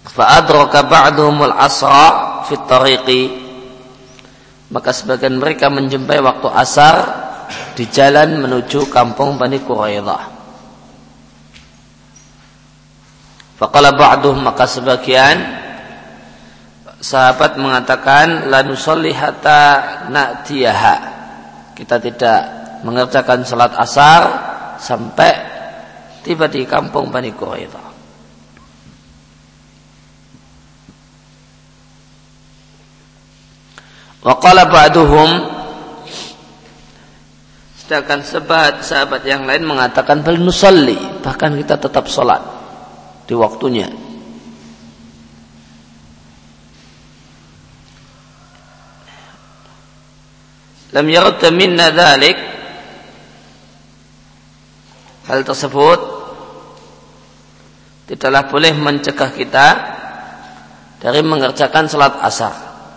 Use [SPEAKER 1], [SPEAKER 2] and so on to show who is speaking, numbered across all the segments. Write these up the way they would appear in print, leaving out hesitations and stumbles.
[SPEAKER 1] Fa'adraka ba'duhumul asra fit tariqi, maka sebagian mereka menjumpai waktu asar di jalan menuju kampung Bani Quraidah. Faqala ba'duhum, maka sebagian sahabat mengatakan la nusalli hatta na'tiyaha, kita tidak mengerjakan salat asar sampai tiba di kampung Bani Quraidah. Wa qala ba'duhum, sedangkan sahabat yang lain mengatakan bal nusalli, bahkan kita tetap salat di waktunya. Lam yarad minna dzalik, hal tersebut tidaklah boleh mencegah kita dari mengerjakan salat asar.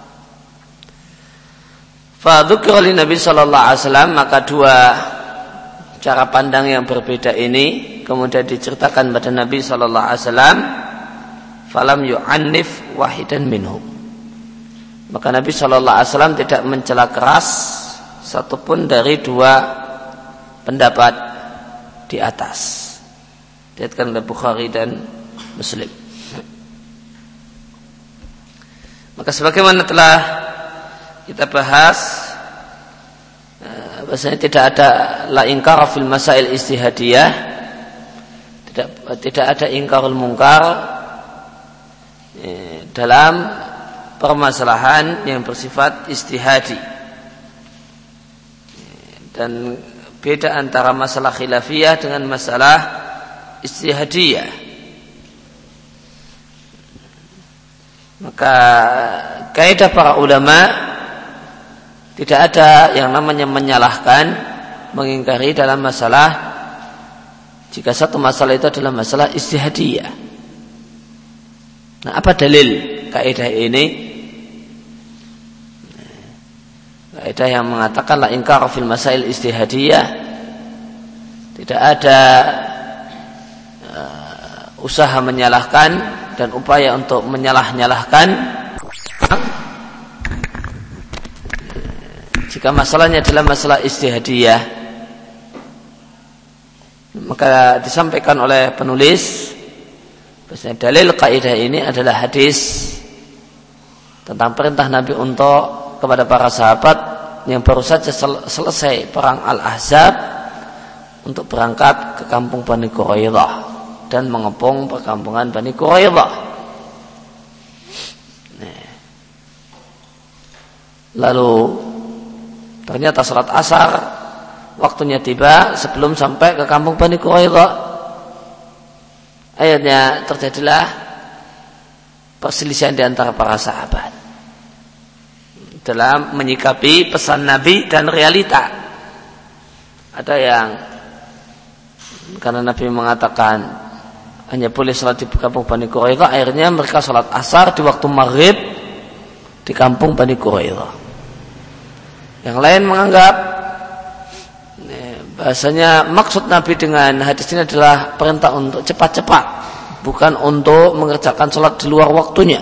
[SPEAKER 1] Fa dzukira li Nabi sallallahu alaihi wasallam, maka dua cara pandang yang berbeda ini kemudian diceritakan pada Nabi sallallahu alaihi wasallam. Falam yu'annif wahidan minhum, maka Nabi sallallahu alaihi wasallam tidak mencela keras satupun dari dua pendapat di atas. Diriwayatkan oleh Bukhari dan Muslim. Maka sebagaimana telah kita bahas, bahasanya tidak ada la ingkar fil masail istihadiyah, tidak ada ingkarul mungkar dalam permasalahan yang bersifat istihadi. Dan beda antara masalah khilafiyah dengan masalah istihadiyah. Maka kaidah para ulama, tidak ada yang namanya menyalahkan, mengingkari dalam masalah jika satu masalah itu adalah masalah istihadiyah. Nah, apa dalil kaidah ini? Kaidah yang mengatakan la ingkar fil masail istihadiyah, tidak ada usaha menyalahkan dan upaya untuk menyalah-nyalahkan jika masalahnya adalah masalah istihadiyah. Maka disampaikan oleh penulis bahwasanya dalil kaidah ini adalah hadis tentang perintah Nabi untuk kepada para sahabat yang baru saja selesai perang Al-Ahzab untuk berangkat ke kampung Bani Quraidah dan mengepung perkampungan Bani Quraidah. Lalu ternyata salat asar waktunya tiba sebelum sampai ke kampung Bani Quraidah. Akhirnya terjadilah perselisihan di antara para sahabat dalam menyikapi pesan Nabi dan realita. Ada yang karena Nabi mengatakan hanya boleh salat di kampung Bani Quraidah, akhirnya mereka salat asar di waktu maghrib di kampung Bani Quraidah. Yang lain menganggap bahasanya maksud Nabi dengan hadis ini adalah perintah untuk cepat-cepat, bukan untuk mengerjakan salat di luar waktunya.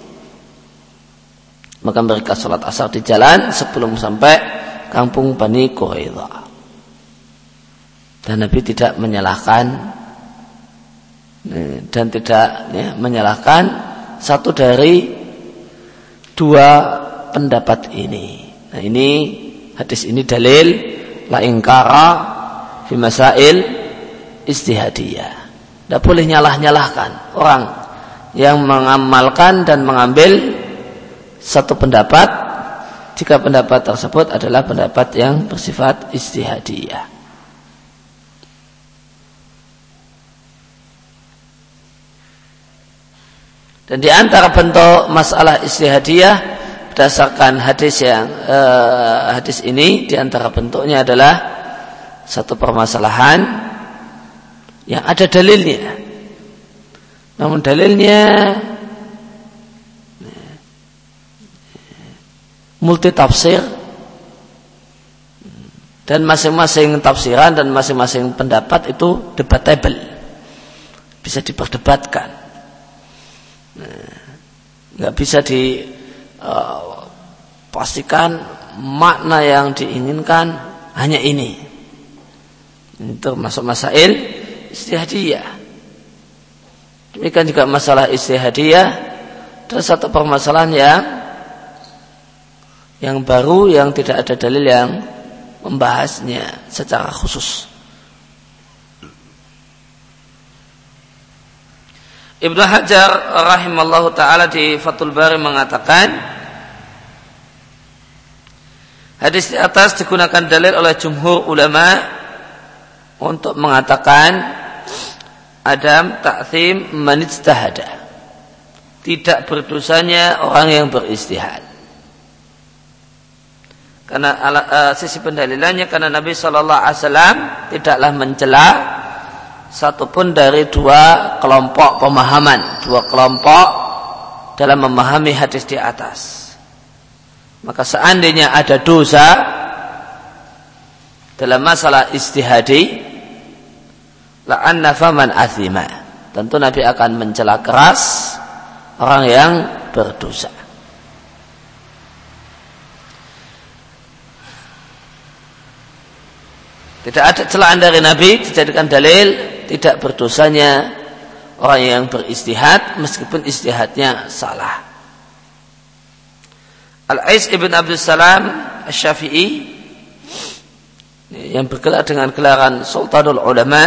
[SPEAKER 1] Maka mereka salat asar di jalan sebelum sampai kampung Bani Quraidah. Dan Nabi tidak menyalahkan dan tidak menyalahkan satu dari dua pendapat ini. Nah, ini hadis ini dalil la ingkara fi masail istihadiyah. Tidak boleh nyalah-nyalahkan orang yang mengamalkan dan mengambil satu pendapat jika pendapat tersebut adalah pendapat yang bersifat istihadiyah. Dan di antara bentuk masalah istihadiyah berdasarkan hadis ini, di antara bentuknya adalah satu permasalahan yang ada dalilnya, namun dalilnya multi tafsir dan masing-masing tafsiran dan masing-masing pendapat itu debatable, bisa diperdebatkan. Nggak bisa dipastikan makna yang diinginkan hanya ini. Itu masuk masail ijtihadiyah. Demikian juga masalah ijtihadiyah adalah satu permasalahan yang baru, yang tidak ada dalil yang membahasnya secara khusus. Ibnu Hajar rahimallahu taala di Fathul Bari mengatakan, hadis di atas digunakan dalil oleh jumhur ulama untuk mengatakan adam ta'thim man ijtahada, tidak berdosanya orang yang beristihad. Karena sisi pendalilannya, karena Nabi sallallahu alaihi wasallam tidaklah mencela satupun dari dua kelompok pemahaman, dua kelompok dalam memahami hadis di atas. Maka seandainya ada dosa dalam masalah ijtihadi, la'anna faman athima, tentu Nabi akan mencela keras orang yang berdosa. Tidak ada celaan dari Nabi dijadikan dalil tidak berdosanya orang yang beristihad meskipun istihadnya salah. Al-Ais ibn Abdul Salam Asy-Syafi'i yang bergelar dengan gelaran Sultanul Ulama,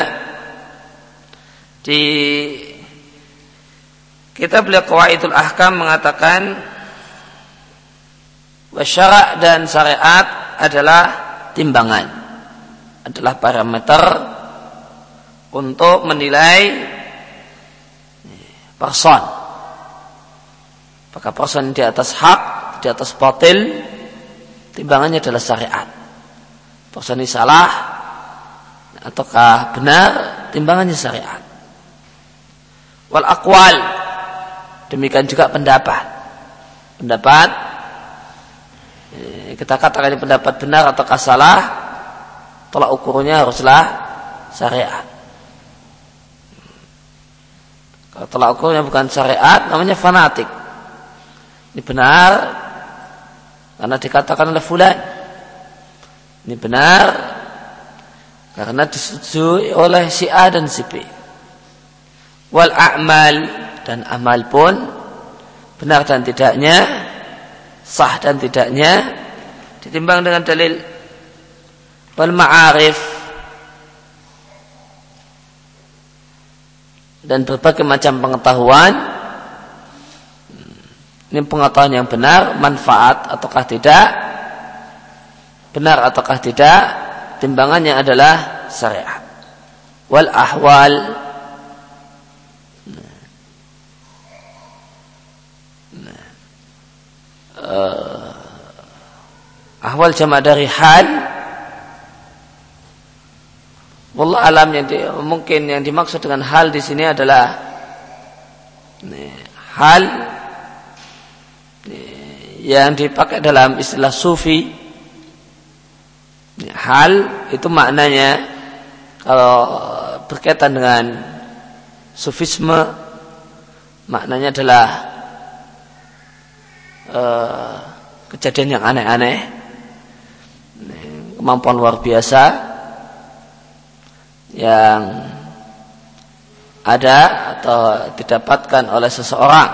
[SPEAKER 1] di kitab beliau Qawaidul Ahkam mengatakan wasyara' dan syariat adalah timbangan, adalah parameter untuk menilai person. Apakah person di atas hak, di atas batil, timbangannya adalah syariat. Person ini salah ataukah benar, timbangannya syariat. Wal aqwal, demikian juga pendapat. Pendapat, kita katakan ini pendapat benar ataukah salah, tolak ukurnya haruslah syariat. Kalau tolak ukurnya bukan syariat, namanya fanatik. Ini benar karena dikatakan oleh fulan. Ini benar karena disetujui oleh si A dan si B. Wal a'mal, dan amal pun benar dan tidaknya, sah dan tidaknya ditimbang dengan dalil. Wal ma'arif, dan berbagai macam pengetahuan. Ini pengetahuan yang benar, manfaat ataukah tidak, benar ataukah tidak, timbangannya adalah syariat. Wal ahwal, ahwal jama' dari hal. Wallah alam, mungkin yang dimaksud dengan hal di sini adalah hal yang dipakai dalam istilah sufi. Hal itu maknanya kalau berkaitan dengan sufisme, maknanya adalah kejadian yang aneh-aneh, kemampuan luar biasa yang ada atau didapatkan oleh seseorang.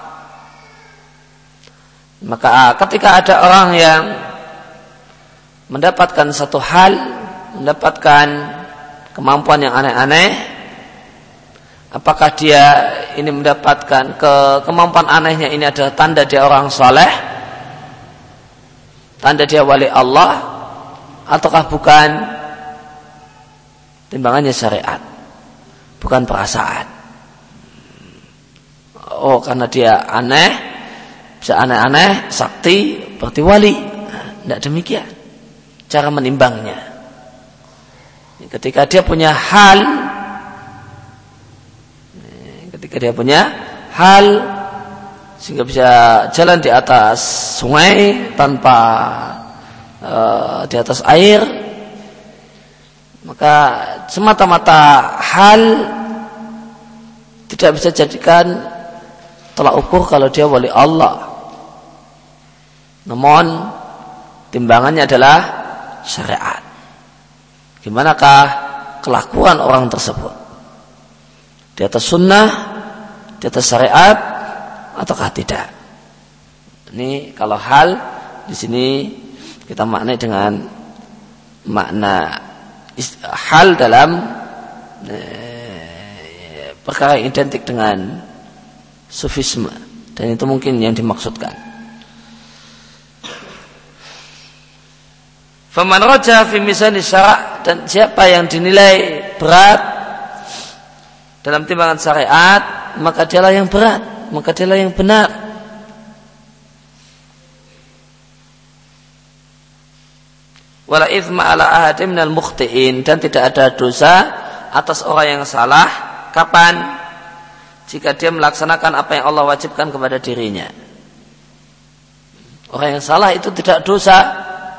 [SPEAKER 1] Maka ketika ada orang yang mendapatkan satu hal, mendapatkan kemampuan yang aneh-aneh, apakah dia ini mendapatkan kemampuan anehnya ini adalah tanda dia orang soleh, tanda dia wali Allah, ataukah bukan? Timbangannya syariat, bukan perasaan. Oh, karena dia aneh, bisa aneh-aneh, sakti, berarti wali. Tidak demikian cara menimbangnya. Ketika dia punya hal, sehingga bisa jalan di atas sungai tanpa di atas air, maka semata-mata hal tidak bisa jadikan tolak ukur kalau dia wali Allah. Namun timbangannya adalah syariat. Gimanakah kelakuan orang tersebut? Di atas sunnah, di atas syariat, ataukah tidak? Ini kalau hal di sini kita maknai dengan makna hal dalam perkara yang identik dengan sufisme, dan itu mungkin yang dimaksudkan. Faman raja fi mizan syara', dan siapa yang dinilai berat dalam timbangan syariat, maka dialah yang berat, maka dialah yang benar. Wala itsma ala ahadim minal mukhtiin, dan tidak ada dosa atas orang yang salah. Kapan? Jika dia melaksanakan apa yang Allah wajibkan kepada dirinya. Orang yang salah itu tidak dosa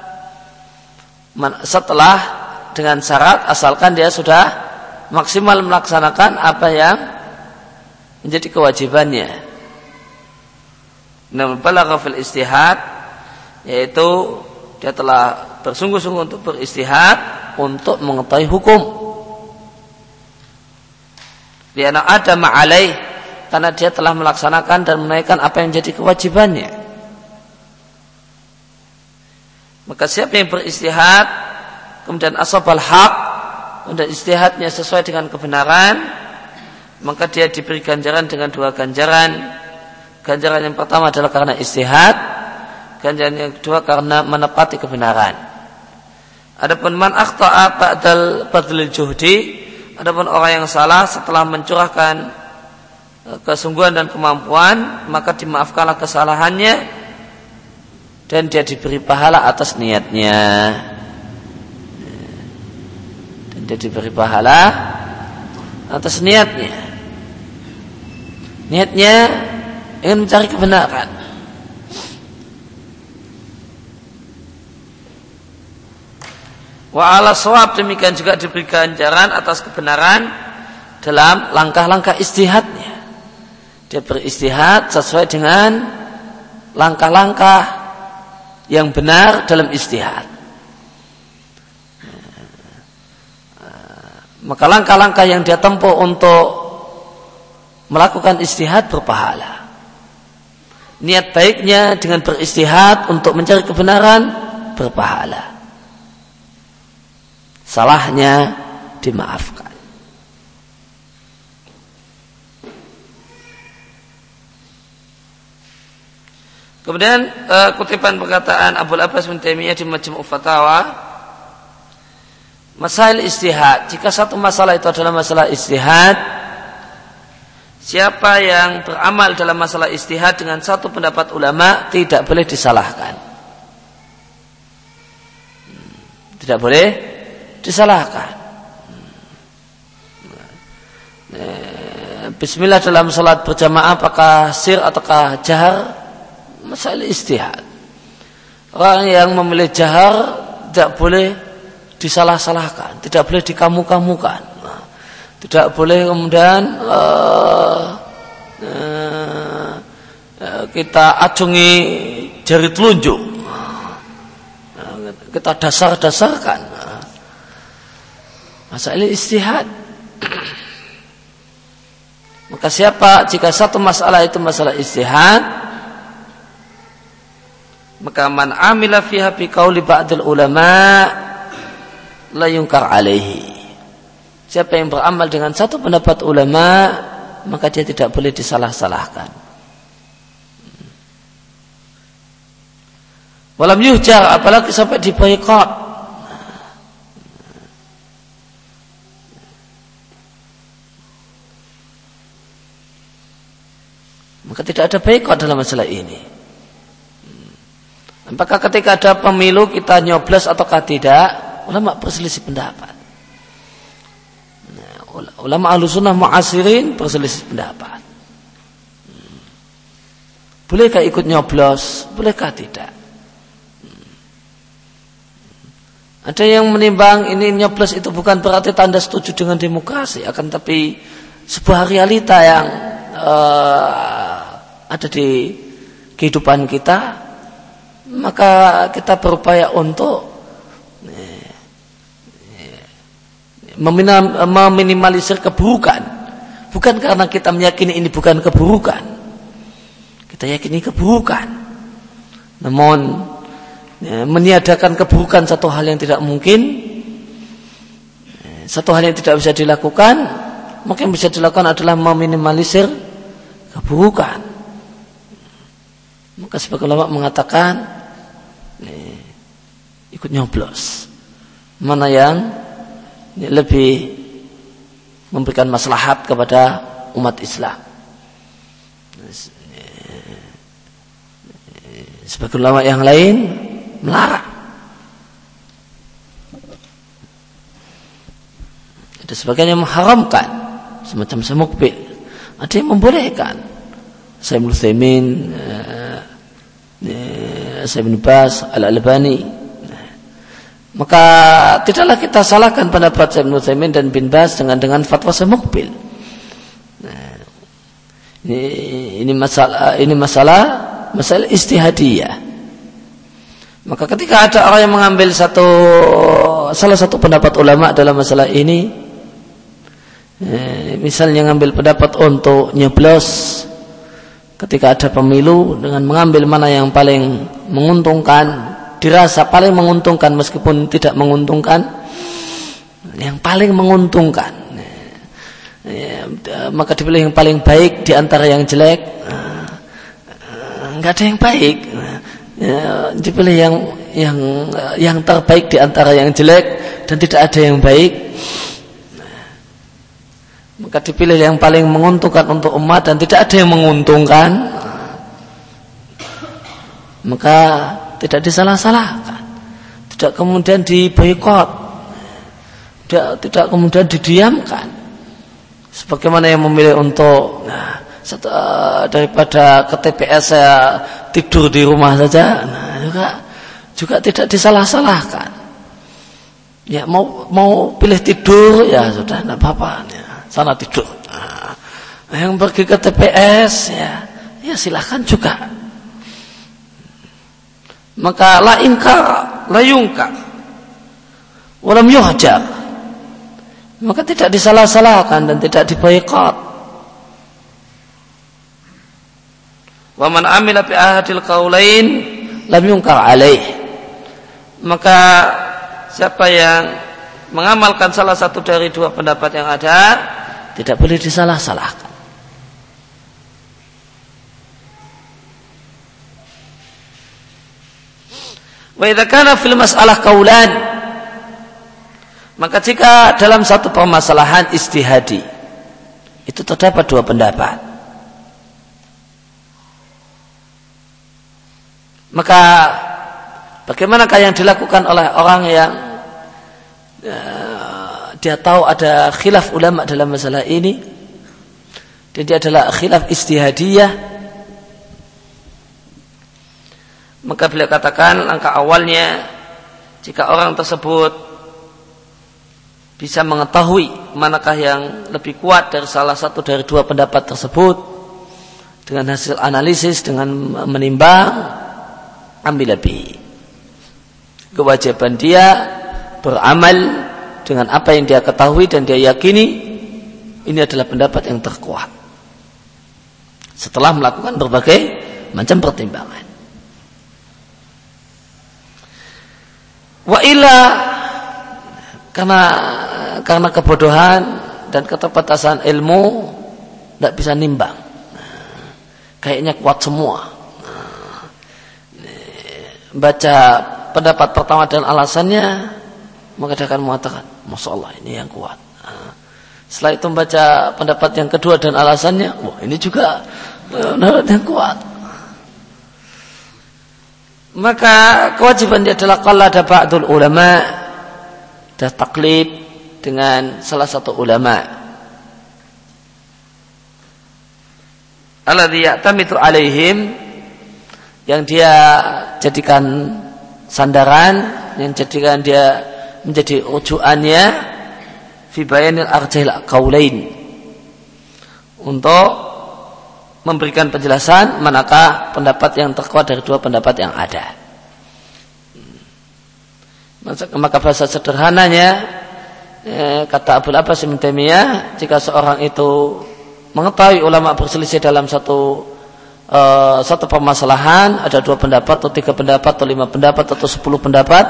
[SPEAKER 1] setelah dengan syarat asalkan dia sudah maksimal melaksanakan apa yang menjadi kewajibannya. Namun balagha fil istihad, yaitu dia telah bersungguh-sungguh untuk beristihad untuk mengetahui hukum. Liana ada ma'alaih, karena dia telah melaksanakan dan menaikkan apa yang menjadi kewajibannya. Maka siapa yang beristihad kemudian asabal haq, kemudian istihadnya sesuai dengan kebenaran, maka dia diberi ganjaran dengan 2 ganjaran. Ganjaran yang pertama adalah karena istihad, ganjaran yang kedua karena menepati kebenaran. Adapun man akhta'a ba'dal juhdi, adapun orang yang salah setelah mencurahkan kesungguhan dan kemampuan, maka dimaafkanlah kesalahannya dan dia diberi pahala atas niatnya. Dan dia diberi pahala atas niatnya. Niatnya ingin mencari kebenaran. Wa ala shawab, demikian juga diberi ganjaran atas kebenaran dalam langkah-langkah istihadnya. Dia beristihad sesuai dengan langkah-langkah yang benar dalam istihad. Maka langkah-langkah yang dia tempuh untuk melakukan istihad berpahala. Niat baiknya dengan beristihad untuk mencari kebenaran berpahala. Salahnya dimaafkan. Kemudian kutipan perkataan Abul Abbas bin Taimiyah di Majmu' Fatawa, masail istihad. Jika satu masalah itu adalah masalah istihad, siapa yang beramal dalam masalah istihad dengan satu pendapat ulama tidak boleh disalahkan. Tidak boleh disalahkan. Bismillah dalam salat berjamaah apakah sir ataukah jahar? Masalah istihad. Orang yang memilih jahar tidak boleh disalah-salahkan, tidak boleh dikamu-kamukan, tidak boleh kemudian kita acungi jari telunjuk, kita dasar-dasarkan. Masalah istihad. Maka jika satu masalah itu masalah istihad, maka man amila fiha bi qauli ba'dil ulama la yunkar alaihi. Siapa yang beramal dengan satu pendapat ulama, maka dia tidak boleh disalah-salahkan. Walam yuhjar, apalagi sampai diboikot. Maka tidak ada boikot dalam masalah ini. Apakah ketika ada pemilu kita nyoblos ataukah tidak? Ulama berselisih pendapat. Ulama Ahlussunnah mu'asirin berselisih pendapat. Bolehkah ikut nyoblos? Bolehkah tidak? Ada yang menimbang ini nyoblos itu bukan berarti tanda setuju dengan demokrasi, akan tapi sebuah realita yang ada di kehidupan kita, maka kita berupaya untuk meminimalisir keburukan. Bukan karena kita meyakini ini bukan keburukan, kita yakini keburukan, namun meniadakan keburukan satu hal yang tidak mungkin, satu hal yang tidak bisa dilakukan. Maka yang bisa dilakukan adalah meminimalisir keburukan. Maka sebagian ulama mengatakan ikut nyoblos, mana yang lebih memberikan maslahat kepada umat Islam. Sebagian ulama yang lain melarang. Ada sebagian yang mengharamkan, semacam semukbil. Ada yang membolehkan. Syekh Utsaimin, Syekh Ibnu Baz, Al-Albani. Maka tidaklah kita salahkan pendapat Syekh Ibnu Utsaimin dan bin Baz dengan fatwa semukbil. Ini masalah ijtihadiyah. Maka ketika ada orang yang mengambil salah satu pendapat ulama dalam masalah ini, misalnya ngambil pendapat untuk nyoblos ketika ada pemilu dengan mengambil mana yang paling menguntungkan, dirasa paling menguntungkan meskipun tidak menguntungkan, yang paling menguntungkan, maka dipilih yang paling baik di antara yang jelek. Enggak ada yang baik, dipilih yang terbaik di antara yang jelek dan tidak ada yang baik. Maka dipilih yang paling menguntungkan untuk umat dan tidak ada yang menguntungkan, maka tidak disalah-salahkan, tidak kemudian diboikot, tidak kemudian didiamkan. Sebagaimana yang memilih untuk daripada ke TPS saya tidur di rumah saja, juga tidak disalah-salahkan. Ya mau pilih tidur, ya sudah, tidak apa-apa, ya, sana tidur. Yang pergi ke TPS, ya silakan juga. Maka la inkar, la yungkar, walam yuhjar. Maka tidak disalah-salahkan dan tidak diboikot. Wa man amila bi ahadil qaulain lam yungkar alaih. Maka siapa yang mengamalkan salah satu dari dua pendapat yang ada, tidak boleh disalah-salahkan. Wa idza kana fil mas'alah qaulan, maka jika dalam satu permasalahan ijtihadi itu terdapat dua pendapat, maka bagaimanakah yang dilakukan oleh orang yang dia tahu ada khilaf ulama dalam masalah ini dan dia adalah khilaf ijtihadiyah? Maka beliau katakan langkah awalnya, jika orang tersebut bisa mengetahui manakah yang lebih kuat dari salah satu dari dua pendapat tersebut dengan hasil analisis, dengan menimbang, ambil lebih. Kewajiban dia beramal dengan apa yang dia ketahui dan dia yakini ini adalah pendapat yang terkuat setelah melakukan berbagai macam pertimbangan. Wa illa, karena kebodohan dan keterbatasan ilmu tidak bisa nimbang, kayaknya kuat semua, baca pendapat pertama dan alasannya, maka dia akan mengatakan, Masya Allah ini yang kuat. Setelah itu membaca pendapat yang kedua dan alasannya, wah ini juga yang kuat. Maka kewajiban dia adalah qala ada ba'dul ulama, dan taklid dengan salah satu ulama alladzi ya'tamidu alaihim, yang dia jadikan sandaran, yang jadikan dia menjadi rujukannya fi bayanil arjahil qaulain, untuk memberikan penjelasan manakah pendapat yang terkuat dari dua pendapat yang ada. Maka bahasa sederhananya, kata Abul Abbas Ibnu Taimiyah, jika seorang itu mengetahui ulama berselisih dalam satu permasalahan, ada 2 pendapat atau 3 pendapat atau 5 pendapat atau 10 pendapat,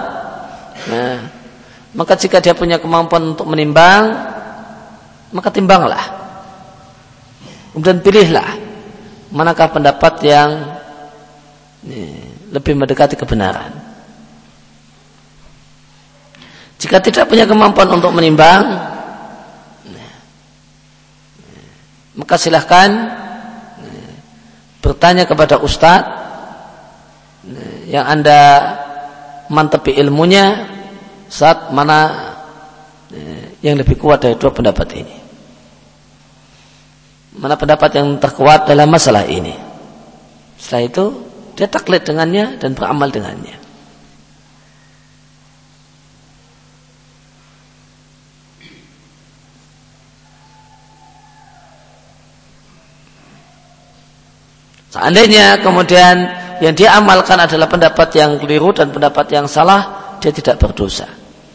[SPEAKER 1] maka jika dia punya kemampuan untuk menimbang, maka timbanglah, kemudian pilihlah manakah pendapat yang lebih mendekati kebenaran. Jika tidak punya kemampuan untuk menimbang, maka silahkan bertanya kepada ustadz yang Anda mantepi ilmunya, saat mana yang lebih kuat dari 2 pendapat ini, mana pendapat yang terkuat dalam masalah ini. Setelah itu dia taklid dengannya dan beramal dengannya. Seandainya kemudian yang dia amalkan adalah pendapat yang keliru dan pendapat yang salah, dia tidak berdosa.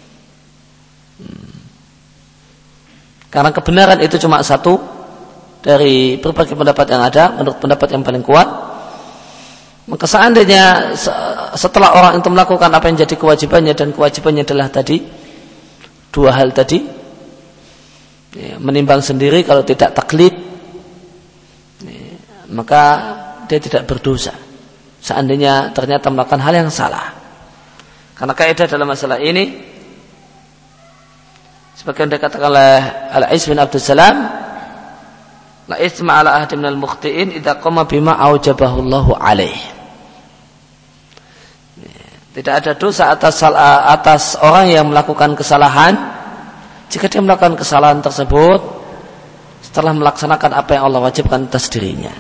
[SPEAKER 1] Karena kebenaran itu cuma satu dari berbagai pendapat yang ada, menurut pendapat yang paling kuat. Maka seandainya setelah orang itu melakukan apa yang jadi kewajibannya, dan kewajibannya adalah tadi 2 hal tadi, menimbang sendiri kalau tidak taklid, maka dia tidak berdosa seandainya ternyata melakukan hal yang salah. Karena kaidah dalam masalah ini, sebagian dikatakan oleh Al-Ais bin Abdul Salam, la isma ala ahdi minal mukhtiin idza qama bima aujabahu Allahu alaih. Tidak ada dosa atas orang yang melakukan kesalahan jika dia melakukan kesalahan tersebut setelah melaksanakan apa yang Allah wajibkan atas dirinya.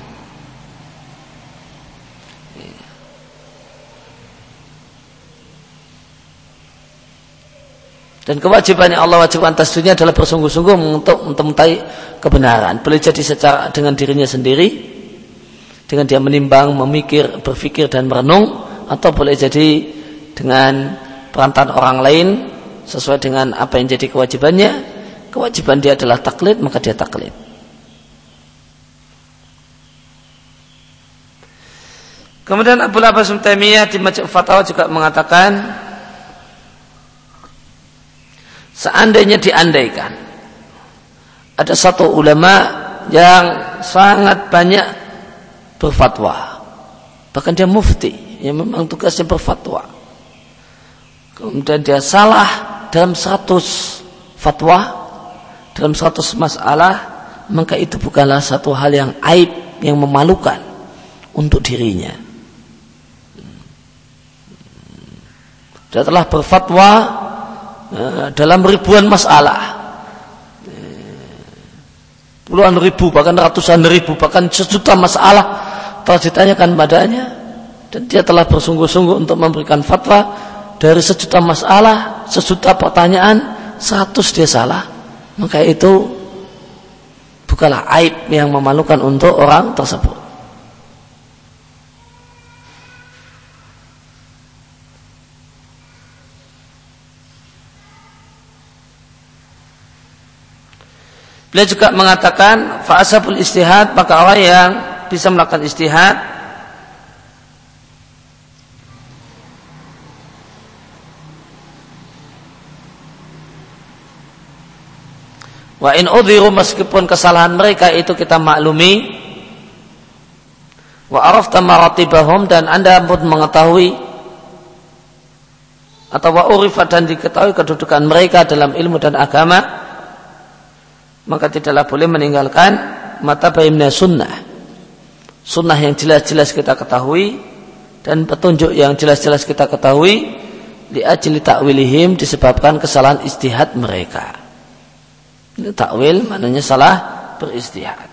[SPEAKER 1] Dan kewajiban yang Allah wajibkan atas dirinya adalah bersungguh-sungguh untuk mengetahui kebenaran. Boleh jadi secara dengan dirinya sendiri, dengan dia menimbang, berpikir dan merenung, atau boleh jadi dengan perantaraan orang lain sesuai dengan apa yang jadi kewajibannya. Kewajiban dia adalah taklid, maka dia taklid. Kemudian Abul Abbas Ibnu Taimiyah di Majmu' Fatawa juga mengatakan, seandainya diandaikan ada satu ulama yang sangat banyak berfatwa, bahkan dia mufti yang memang tugasnya berfatwa, kemudian dia salah dalam 100 fatwa, dalam 100 masalah, maka itu bukanlah satu hal yang aib, yang memalukan untuk dirinya. Dia telah berfatwa dalam ribuan masalah, puluhan ribu, bahkan ratusan ribu, bahkan sejuta masalah telah ditanyakan padanya, dan dia telah bersungguh-sungguh untuk memberikan fatwa. Dari sejuta masalah, sejuta pertanyaan, 100 dia salah, maka itu bukanlah aib yang memalukan untuk orang tersebut. Beliau juga mengatakan, fa'asabul istihad, maka orang yang bisa melakukan istihad wa in udhiru, meskipun kesalahan mereka itu kita maklumi, wa arafta maratibahum, dan Anda pun mengetahui atau wa urifa, dan diketahui kedudukan mereka dalam ilmu dan agama, maka tidaklah boleh meninggalkan mata baimna sunnah yang jelas-jelas kita ketahui dan petunjuk yang jelas-jelas kita ketahui, li ajli ta'wilihim, disebabkan kesalahan istihad mereka. Ini takwil maknanya salah beristihad.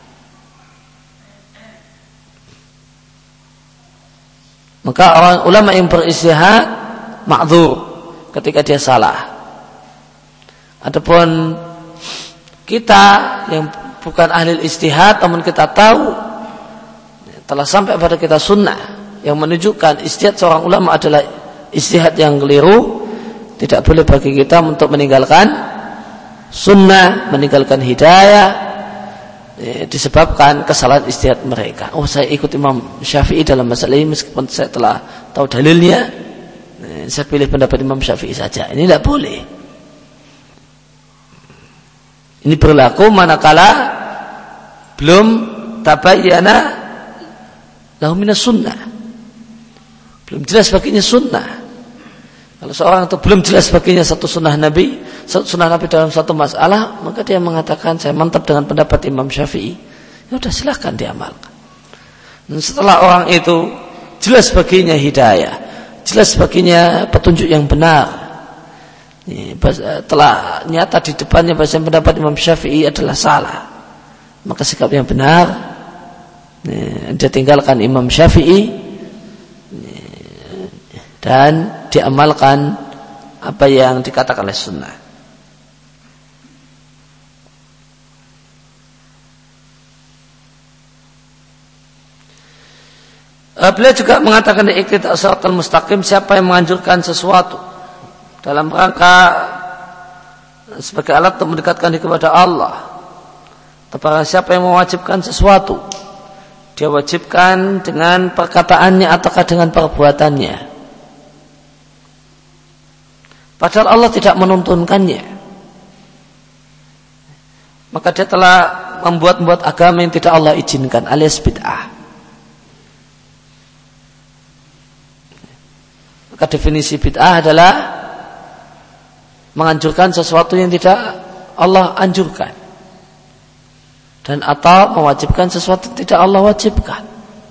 [SPEAKER 1] Maka orang ulama yang beristihad ma'dzur ketika dia salah. Adapun kita yang bukan ahli istihad, namun kita tahu telah sampai pada kita sunnah yang menunjukkan ijtihad seorang ulama adalah ijtihad yang keliru, tidak boleh bagi kita untuk meninggalkan sunnah, meninggalkan hidayah disebabkan kesalahan ijtihad mereka. Oh, saya ikut Imam Syafi'i dalam masalah ini meskipun saya telah tahu dalilnya, saya pilih pendapat Imam Syafi'i saja. Ini tidak boleh. Ini berlaku manakala belum tabayyana lahu minas sunnah, belum jelas baginya sunnah. Kalau seorang itu belum jelas baginya satu sunnah Nabi dalam satu masalah, maka dia mengatakan saya mantap dengan pendapat Imam Syafi'i. Ya sudah, silakan diamalkan. Dan setelah orang itu jelas baginya hidayah, jelas baginya petunjuk yang benar, telah nyata di depannya bahwa pendapat Imam Syafi'i adalah salah, maka sikap yang benar dia tinggalkan Imam Syafi'i dan diamalkan apa yang dikatakan oleh sunnah. Beliau juga mengatakan di Iqtida' Shiratal Mustaqim, siapa yang menganjurkan sesuatu dalam rangka sebagai alat untuk mendekatkan diri kepada Allah, atau siapa yang mewajibkan sesuatu, dia wajibkan dengan perkataannya ataukah dengan perbuatannya, padahal Allah tidak menuntunkannya, maka dia telah membuat agama yang tidak Allah izinkan, alias bid'ah. Maka definisi bid'ah adalah menganjurkan sesuatu yang tidak Allah anjurkan, dan atau mewajibkan sesuatu yang tidak Allah wajibkan.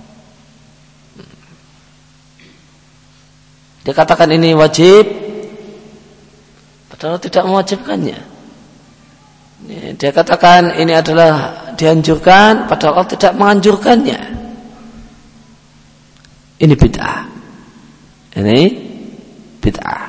[SPEAKER 1] Dia katakan ini wajib, padahal tidak mewajibkannya. Dia katakan ini adalah dianjurkan, padahal Allah tidak menganjurkannya. Ini bid'ah. Ini bid'ah.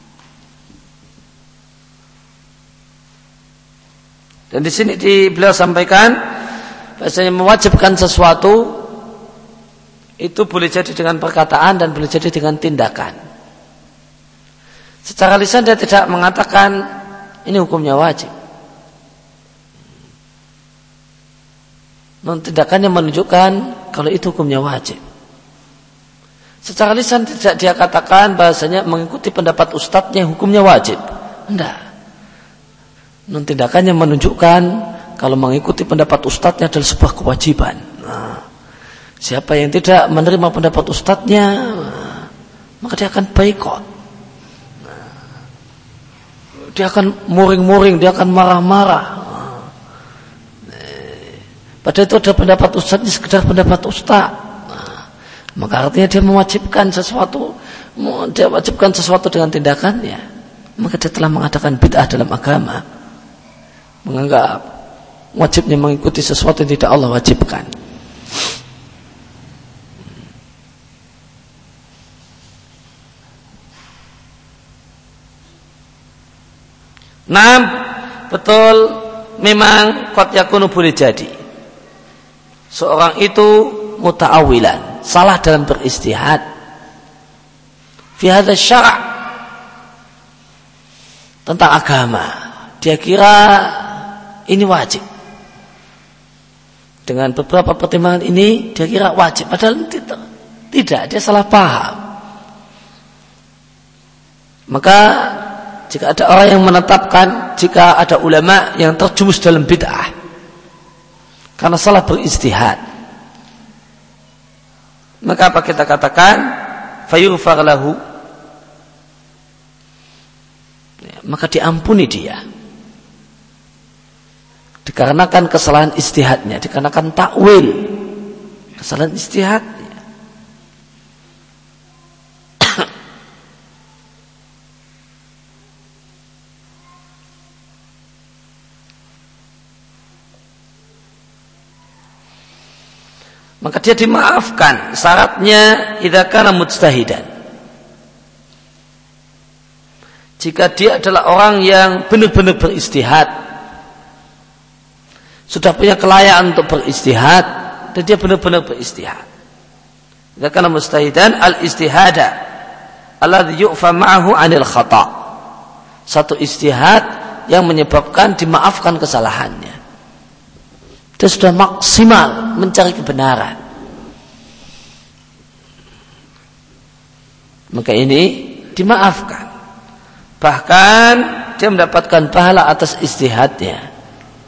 [SPEAKER 1] Dan di sini beliau sampaikan bahasanya mewajibkan sesuatu itu boleh jadi dengan perkataan dan boleh jadi dengan tindakan. Secara lisan dia tidak mengatakan ini hukumnya wajib. Non tindakannya menunjukkan kalau itu hukumnya wajib. Secara lisan tidak dia katakan bahasanya mengikuti pendapat ustadznya hukumnya wajib. Tidak. Non tindakannya menunjukkan kalau mengikuti pendapat ustadznya adalah sebuah kewajiban. Nah, siapa yang tidak menerima pendapat ustadznya, maka dia akan boikot. Dia akan muring-muring, dia akan marah-marah. Padahal itu adalah pendapat ustadznya sekedar pendapat ustadz. Maka artinya dia mewajibkan sesuatu, dengan tindakannya, maka dia telah mengadakan bid'ah dalam agama, menganggap wajibnya mengikuti sesuatu yang tidak Allah wajibkan. Nah, betul, memang qad yakunu boleh jadi seorang itu muta'awilan, salah dalam beristihad fi hadza syara' tentang agama. Dia kira ini wajib. Dengan beberapa pertimbangan ini dia kira wajib, padahal tidak, dia salah paham. Maka jika ada orang yang menetapkan, jika ada ulama yang terjumus dalam bid'ah karena salah beristihad, maka apa kita katakan? Fayughfar lahu, maka diampuni dia dikarenakan kesalahan istihadnya, dikarenakan takwil kesalahan istihadnya. Maka dia dimaafkan. Syaratnya idza kana mujtahidan, jika dia adalah orang yang benar-benar beristihad, sudah punya kelayakan untuk beristihad, dan dia benar-benar beristihad. Karena mustahidan al-istihada alladhi yu'fa ma'ahu 'anil khata'. Satu istihad yang menyebabkan dimaafkan kesalahannya. Dia sudah maksimal mencari kebenaran. Maka ini dimaafkan. Bahkan dia mendapatkan pahala atas istihadnya.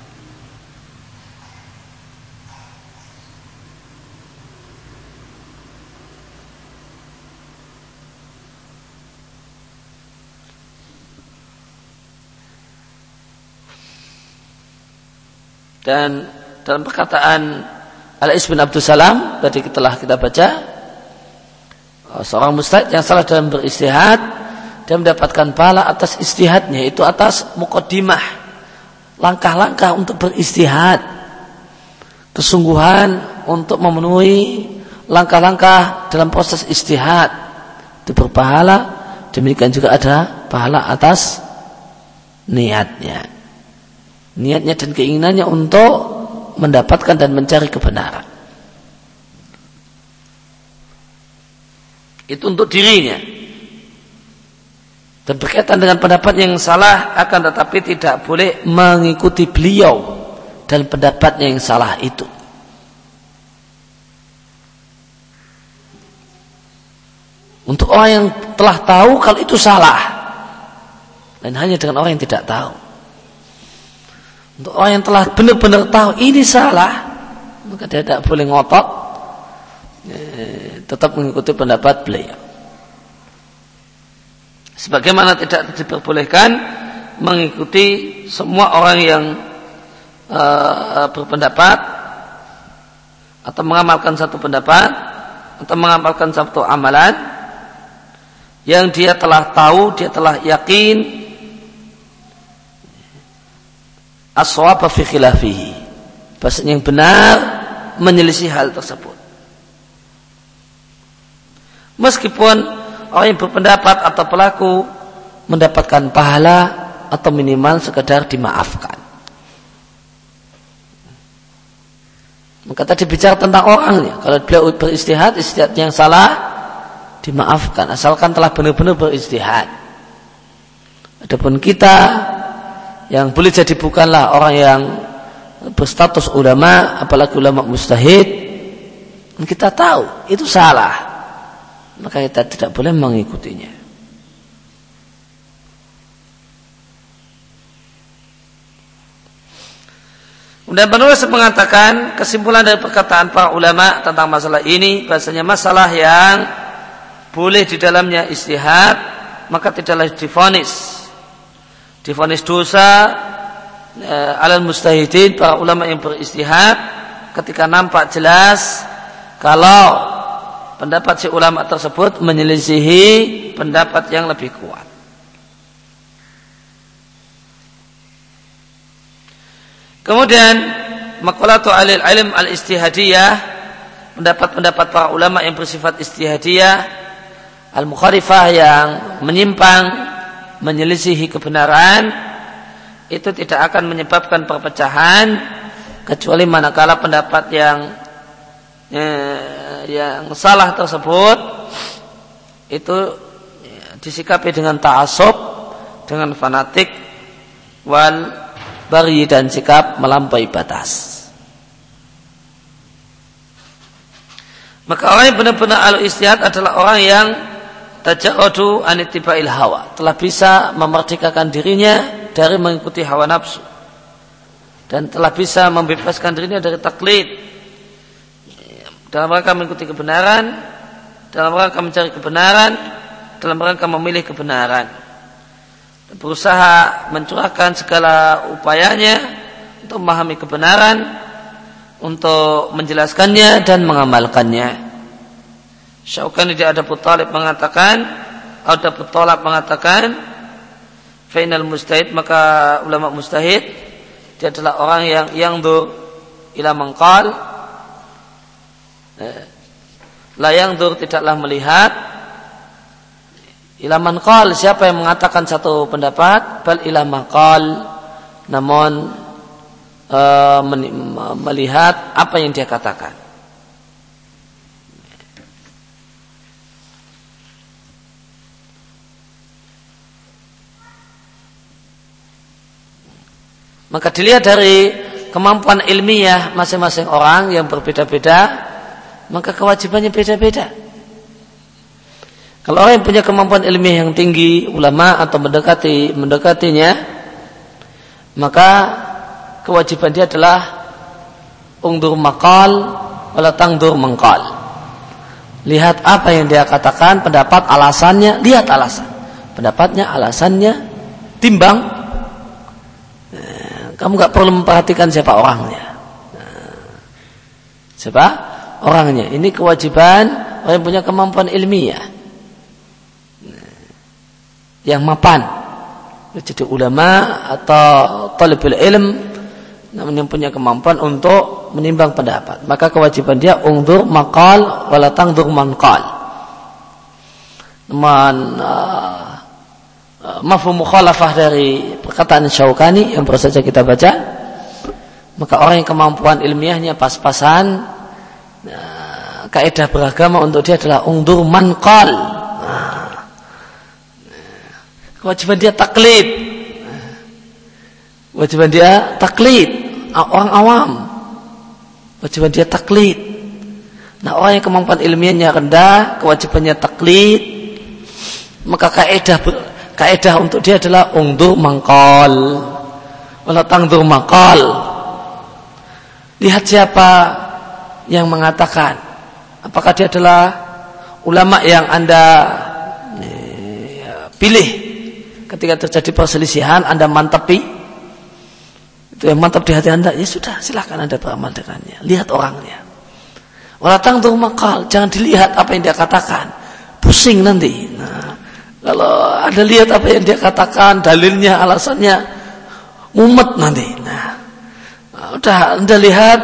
[SPEAKER 1] Dan dalam perkataan Al-Is bin Abdul Salam tadi telah kita baca, seorang mujtahid yang salah dalam beristihad, dia mendapatkan pahala atas istihadnya, itu atas muqaddimah, langkah-langkah untuk beristihad, kesungguhan untuk memenuhi langkah-langkah dalam proses istihad, itu berpahala. Demikian juga ada pahala atas niatnya dan keinginannya untuk mendapatkan dan mencari kebenaran. Itu untuk dirinya. Dan berkaitan dengan pendapat yang salah, akan tetapi tidak boleh mengikuti beliau dalam pendapatnya yang salah itu. Untuk orang yang telah tahu kalau itu salah, lain hanya dengan orang yang tidak tahu. Untuk orang yang telah benar-benar tahu ini salah, maka dia tidak boleh ngotot, tetap mengikuti pendapat beliau. Sebagaimana tidak diperbolehkan mengikuti semua orang yang berpendapat atau mengamalkan satu pendapat atau mengamalkan satu amalan yang dia telah tahu, dia telah yakin as-shawaba fi khilafihi, bahasanya yang benar menyelisih hal tersebut. Meskipun orang yang berpendapat atau pelaku mendapatkan pahala atau minimal sekedar dimaafkan. Maka tadi bicara tentang orangnya. Kalau beliau beristihad, istihad yang salah dimaafkan asalkan telah benar-benar beristihad. Adapun kita yang boleh jadi bukanlah orang yang berstatus ulama, apalagi ulama mujtahid, kita tahu itu salah, maka kita tidak boleh mengikutinya. Dan penulis mengatakan kesimpulan dari perkataan para ulama tentang masalah ini, bahasanya masalah yang boleh di dalamnya istihad, maka tidaklah divonis dosa alal mustahidin, para ulama yang beristihad, ketika nampak jelas kalau pendapat si ulama tersebut menyelisihi pendapat yang lebih kuat. Kemudian maqalatu alil ilm al-istihadiyah, pendapat-pendapat para ulama yang bersifat istihadiyah, al-mukhalifah, yang menyimpang, menyelisihi kebenaran, itu tidak akan menyebabkan perpecahan kecuali manakala pendapat yang salah tersebut itu disikapi dengan ta'assub, dengan fanatik, wal bari, dan sikap melampaui batas. Maka orang yang benar-benar al-istihad adalah orang yang tajarradu an ittiba'il hawa, telah bisa memerdekakan dirinya dari mengikuti hawa nafsu, dan telah bisa membebaskan dirinya dari taklid dalam rangka mengikuti kebenaran, dalam rangka mencari kebenaran, dalam rangka memilih kebenaran, dan berusaha mencurahkan segala upayanya untuk memahami kebenaran, untuk menjelaskannya dan mengamalkannya. Syaukani di Adabut Talib mengatakan, fainal mustahid, maka ulama mustahid dia adalah orang yang yangdur ila mangqal, la yangdur, tidaklah melihat, ila manqal, siapa yang mengatakan satu pendapat, bal ila maqal, namun melihat apa yang dia katakan. Maka dilihat dari kemampuan ilmiah masing-masing orang yang berbeda-beda, maka kewajibannya beda-beda. Kalau orang yang punya kemampuan ilmiah yang tinggi, ulama atau mendekatinya, maka kewajiban dia adalah ungdur maqal wala tangdur mangqal. Lihat apa yang dia katakan, pendapat, alasannya, lihat alasan. Pendapatnya, alasannya, timbang. Kamu gak perlu memperhatikan siapa orangnya. Siapa orangnya? Ini kewajiban orang yang punya kemampuan ilmiah, yang mapan, jadi ulama atau talibul ilm, namun yang punya kemampuan untuk menimbang pendapat. Maka kewajiban dia ungdur maqal wala tangdur manqal. Mafhum mukhalafah dari perkataan Syaukani yang baru saja kita baca, maka orang yang kemampuan ilmiahnya pas-pasan, kaidah beragama untuk dia adalah ungdur manqal. Kewajiban dia taklid. Kewajiban dia taklid. Orang awam, kewajiban dia taklid. Nah, orang yang kemampuan ilmiahnya rendah, kewajibannya taklid, maka kaidah untuk dia adalah ungdur mangqal wala tangdur maqal. Lihat siapa yang mengatakan, apakah dia adalah ulama yang Anda pilih ketika terjadi perselisihan, Anda mantepi, itu yang mantap di hati Anda, ya sudah, silakan Anda beramal dengannya. Lihat orangnya. Wala tangdur maqal, jangan dilihat apa yang dia katakan, pusing nanti. Nah, kalau Anda lihat apa yang dia katakan, dalilnya, alasannya, mumet nanti. Nah, udah Anda lihat,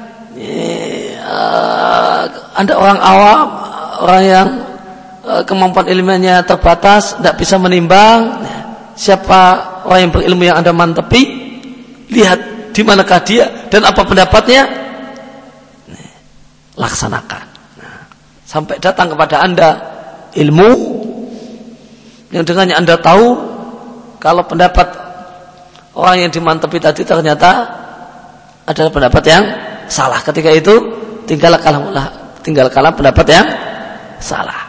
[SPEAKER 1] Anda orang awam, orang yang kemampuan ilmiahnya terbatas, tidak bisa menimbang. Nah, siapa orang yang berilmu yang Anda mantepi, lihat di manakah dia dan apa pendapatnya, laksanakan. Nah, sampai datang kepada Anda ilmu yang dengannya Anda tahu kalau pendapat orang yang dimantepi tadi ternyata adalah pendapat yang salah. Ketika itu tinggalkanlah pendapat yang salah.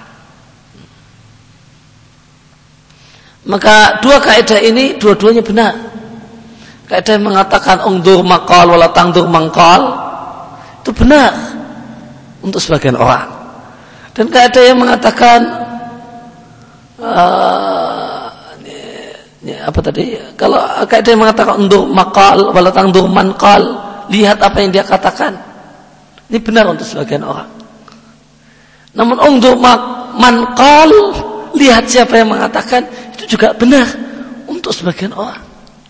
[SPEAKER 1] Maka dua kaidah ini dua-duanya benar. Kaidah yang mengatakan ungdur maqal wala tangdur mangqal itu benar untuk sebagian orang. Dan kaidah yang mengatakan apa tadi? Kalau kaidah yang mengatakan ungdur maqal wala tangdur manqal, lihat apa yang dia katakan, ini benar untuk sebagian orang. Namun ungdur manqal, lihat siapa yang mengatakan, itu juga benar untuk sebagian orang.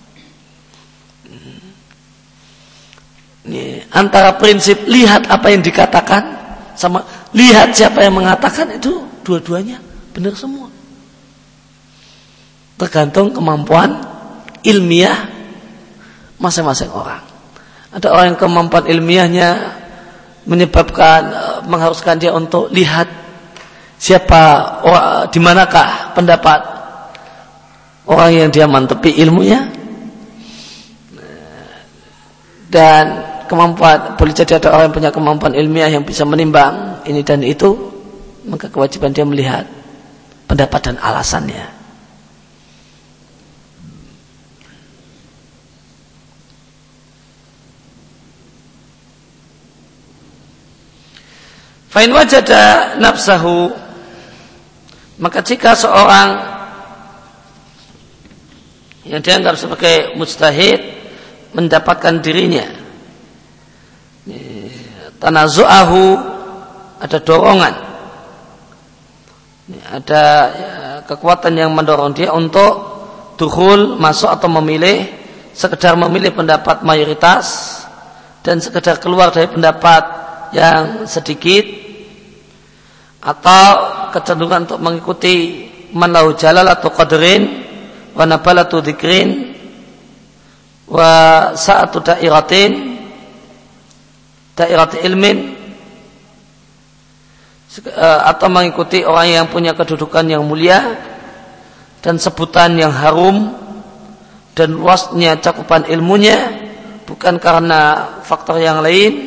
[SPEAKER 1] Ini antara prinsip lihat apa yang dikatakan sama lihat siapa yang mengatakan, itu dua-duanya benar semua. Tergantung kemampuan ilmiah masing-masing orang. Ada orang yang kemampuan ilmiahnya mengharuskan dia untuk lihat siapa, di manakah pendapat orang yang dia mantepi ilmunya, dan kemampuan, boleh jadi ada orang yang punya kemampuan ilmiah yang bisa menimbang ini dan itu, maka kewajiban dia melihat pendapat dan alasannya. Fa in wajada nafsahu, maka jika seorang yang dianggap sebagai mujtahid mendapatkan dirinya tanazu'ahu, ada dorongan, ada kekuatan yang mendorong dia untuk dukhul, masuk atau memilih, sekedar memilih pendapat mayoritas dan sekedar keluar dari pendapat yang sedikit, atau kecenderungan untuk mengikuti man lahu jalalatu qadrin wa nabalatu dzikrin wa sa'atu dairati ilmin, atau mengikuti orang yang punya kedudukan yang mulia dan sebutan yang harum, dan luasnya cakupan ilmunya, bukan karena faktor yang lain.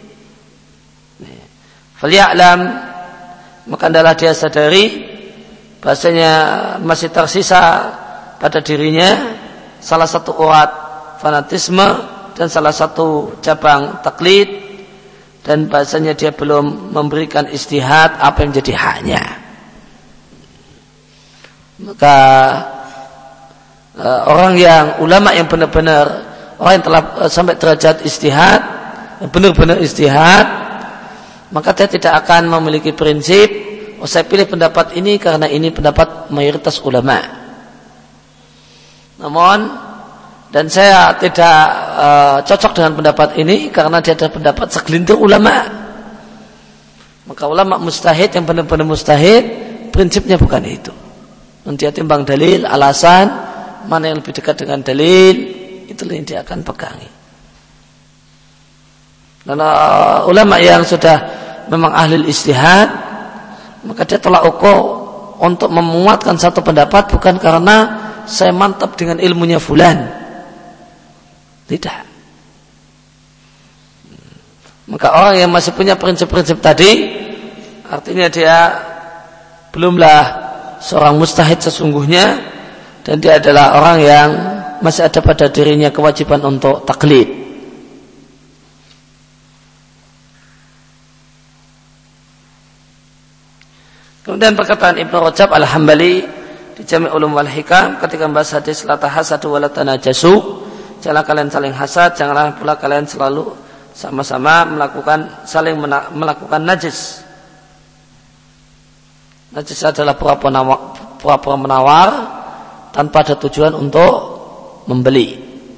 [SPEAKER 1] Falya'lam, maka adalah dia sadari bahasanya masih tersisa pada dirinya salah satu urat fanatisme dan salah satu cabang taklid, dan bahasanya dia belum memberikan istihad apa yang menjadi haknya. Maka orang yang ulama yang benar-benar, orang yang telah sampai derajat istihad, yang benar-benar istihad, maka dia tidak akan memiliki prinsip, oh saya pilih pendapat ini karena ini pendapat mayoritas ulama. Namun, dan saya tidak cocok dengan pendapat ini karena dia ada pendapat segelintir ulama. Maka ulama mustahid yang benar-benar mustahid, prinsipnya bukan itu. Dia timbang dalil, alasan, mana yang lebih dekat dengan dalil, itulah yang dia akan pegangi. Dan ulama yang sudah memang ahli istihad, maka dia telah ukur untuk memuatkan satu pendapat bukan karena saya mantap dengan ilmunya fulan, tidak. Maka orang yang masih punya prinsip-prinsip tadi, artinya dia belumlah seorang mustahid sesungguhnya, dan dia adalah orang yang masih ada pada dirinya kewajiban untuk taklid. Kemudian perkataan Ibnu Rajab Al-Hambali di Jami' Ulum wal Hikam ketika membahas hadis la tahasadu wa la tanajasu, janganlah kalian saling hasad, janganlah pula kalian selalu sama-sama melakukan najis. Najis adalah pura-pura menawar tanpa ada tujuan untuk membeli.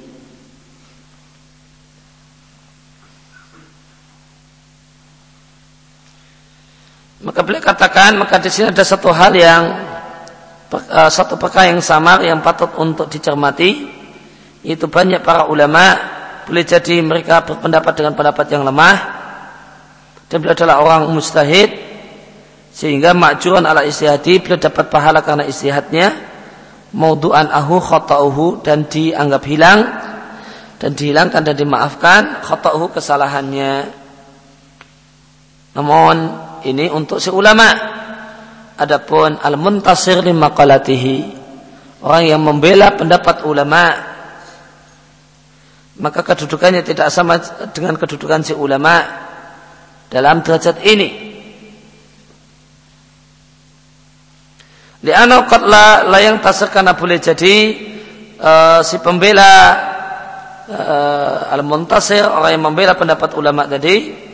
[SPEAKER 1] Maka beliau katakan, maka di sini ada satu hal yang satu perkara yang samar yang patut untuk dicermati, yaitu banyak para ulama boleh jadi mereka berpendapat dengan pendapat yang lemah, dan beliau adalah orang mustahid, sehingga ma'juran ala istihadi, beliau dapat pahala karena istihadnya, maudu'an ahu khata'uhu, dan dianggap hilang dan dihilangkan dan dimaafkan khata'uhu, kesalahannya. Namun ini untuk si ulama. Adapun al-muntasir li maqalatihi, orang yang membela pendapat ulama, maka kedudukannya tidak sama dengan kedudukan si ulama dalam derajat ini. Li'anau qad la yang tasir, karena boleh jadi si pembela al-muntasir, orang yang membela pendapat ulama tadi,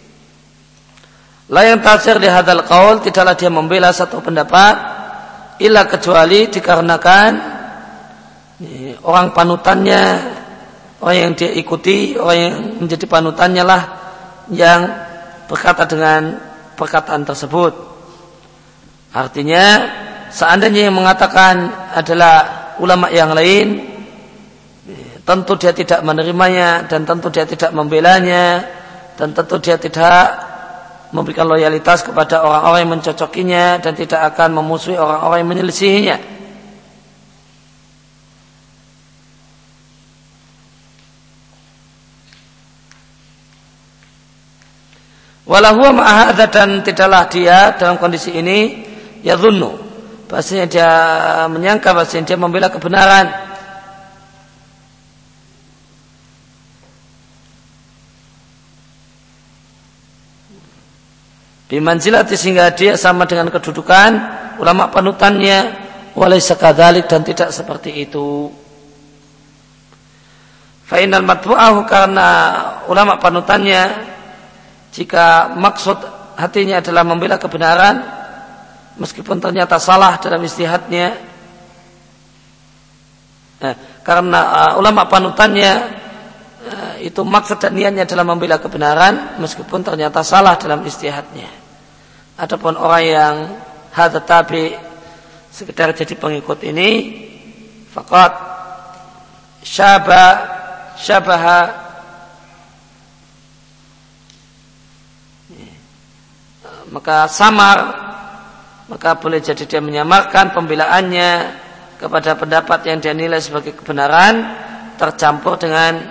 [SPEAKER 1] la yang tasir di hadal qaul, tidaklah dia membela satu pendapat illa kecuali dikarenakan orang panutannya, orang yang dia ikuti, orang yang menjadi panutannya lah yang berkata dengan perkataan tersebut. Artinya seandainya yang mengatakan adalah ulama yang lain, tentu dia tidak menerimanya, dan tentu dia tidak membelanya, dan tentu dia tidak memberikan loyalitas kepada orang-orang yang mencocokinya, dan tidak akan memusuhi orang-orang yang menyelisihinya. Walahu ma'ahadha, dan tidaklah dia dalam kondisi ini yadhunnu, bahasanya dia menyangka bahasanya dia membela kebenaran. Bimanzilati, sehingga dia sama dengan kedudukan ulama panutannya, walaysa kadzalik, dan tidak seperti itu. Fa innal matbu'ahu, karena ulama panutannya, jika maksud hatinya adalah membela kebenaran meskipun ternyata salah dalam istihadnya, karena ulama panutannya itu maksud dan niatnya adalah membela kebenaran meskipun ternyata salah dalam istihadnya. Adapun orang yang hadza tabi, sekedar jadi pengikut ini, faqat syabaha, maka samar, maka boleh jadi dia menyamarkan pembelaannya kepada pendapat yang dia nilai sebagai kebenaran tercampur dengan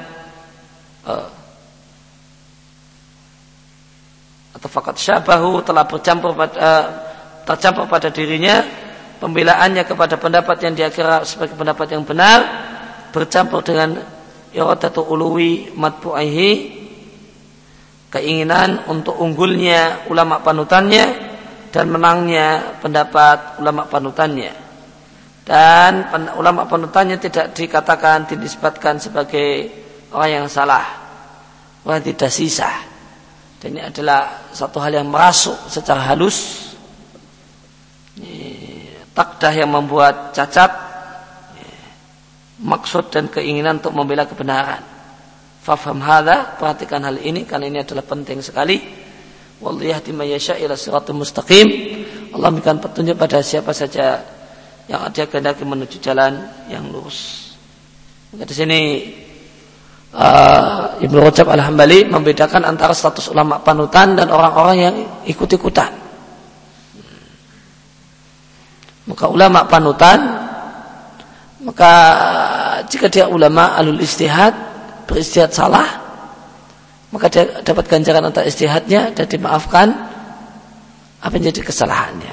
[SPEAKER 1] atau faqad syabahu telah tercampur pada dirinya pembelaannya kepada pendapat yang dia kira sebagai pendapat yang benar bercampur dengan iradatu uluwi matbu'ihi, keinginan untuk unggulnya ulama panutannya dan menangnya pendapat ulama panutannya. Dan ulama panutannya tidak dikatakan, dinisbatkan sebagai orang yang salah, orang yang tidak sisa. Dan ini adalah satu hal yang merasuk secara halus, takdah yang membuat cacat maksud dan keinginan untuk membela kebenaran. Fafham hadza, perhatikan hal ini karena ini adalah penting sekali. Wallahu yahdi may yasha' ila siratal mustaqim. Allah memberikan petunjuk pada siapa saja yang dia kehendaki menuju jalan yang lurus. Maka di sini Ibnu Rajab Al-Hambali membedakan antara status ulama panutan dan orang-orang yang ikut-ikutan. Maka ulama panutan, maka jika dia ulama alul ijtihad, beristihad salah, maka dia dapat ganjaran atas ijtihadnya dan dimaafkan apa yang jadi kesalahannya.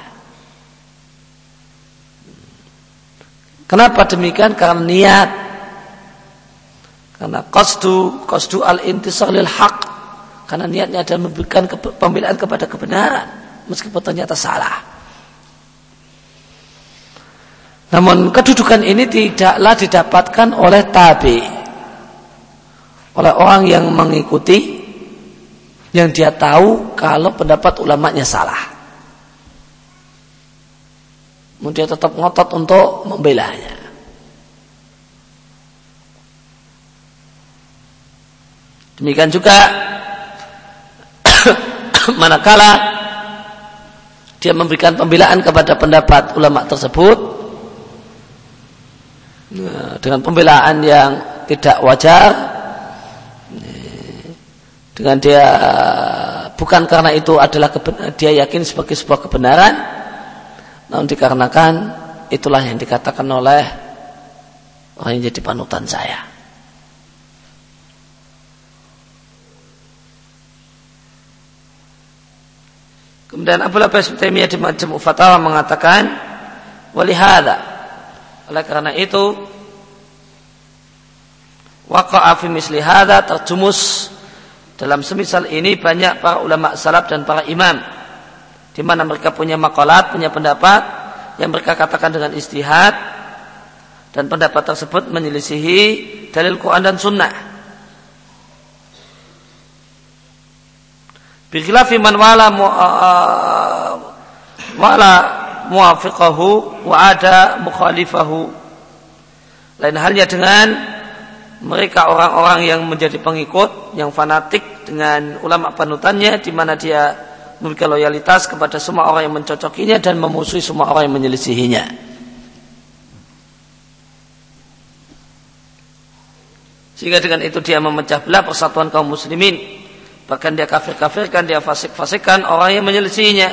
[SPEAKER 1] Kenapa demikian? Karena niat, karena qasdu al-intisar lil haq, karena niatnya adalah memberikan pembelaan kepada kebenaran meskipun ternyata salah. Namun kedudukan ini tidaklah didapatkan oleh tabi, oleh orang yang mengikuti, yang dia tahu kalau pendapat ulamanya salah. Dia tetap ngotot untuk membelanya. Demikian juga manakala dia memberikan pembelaan kepada pendapat ulama tersebut dengan pembelaan yang tidak wajar, dengan dia bukan karena itu adalah dia yakin sebagai sebuah kebenaran, namun dikarenakan itulah yang dikatakan oleh orang yang jadi panutan saya. Kemudian Abu Abbas Taimiyah di Majmu' Fatawa mengatakan, walihada, oleh karena itu waqa'a fi misli hadza, terjumus dalam semisal ini banyak para ulama salaf dan para imam, di mana mereka punya maqalat, punya pendapat yang mereka katakan dengan ijtihad, dan pendapat tersebut menyelisihi dalil Quran dan Sunnah. Bi khilafi man wala muwafiqahu wa ada mukhalifahu. Lain halnya dengan mereka orang-orang yang menjadi pengikut, yang fanatik dengan ulama panutannya, di mana dia memiliki loyalitas kepada semua orang yang mencocokinya dan memusuhi semua orang yang menyelisihinya. Sehingga dengan itu dia memecah belah persatuan kaum muslimin, bahkan dia kafir-kafirkan, dia fasik-fasikkan orang yang menyelisihinya,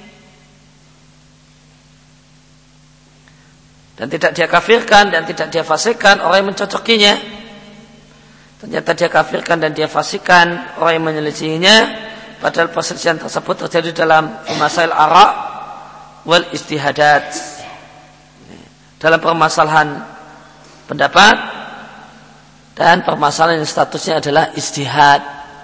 [SPEAKER 1] dan tidak dia kafirkan dan tidak dia fasikkan orang yang mencocokinya. Ternyata dia kafirkan dan dia fasikkan orang yang menyelisihinya, padahal perselisihan tersebut terjadi dalam masail ara' wal istihadat, dalam permasalahan pendapat dan permasalahan yang statusnya adalah ijtihad.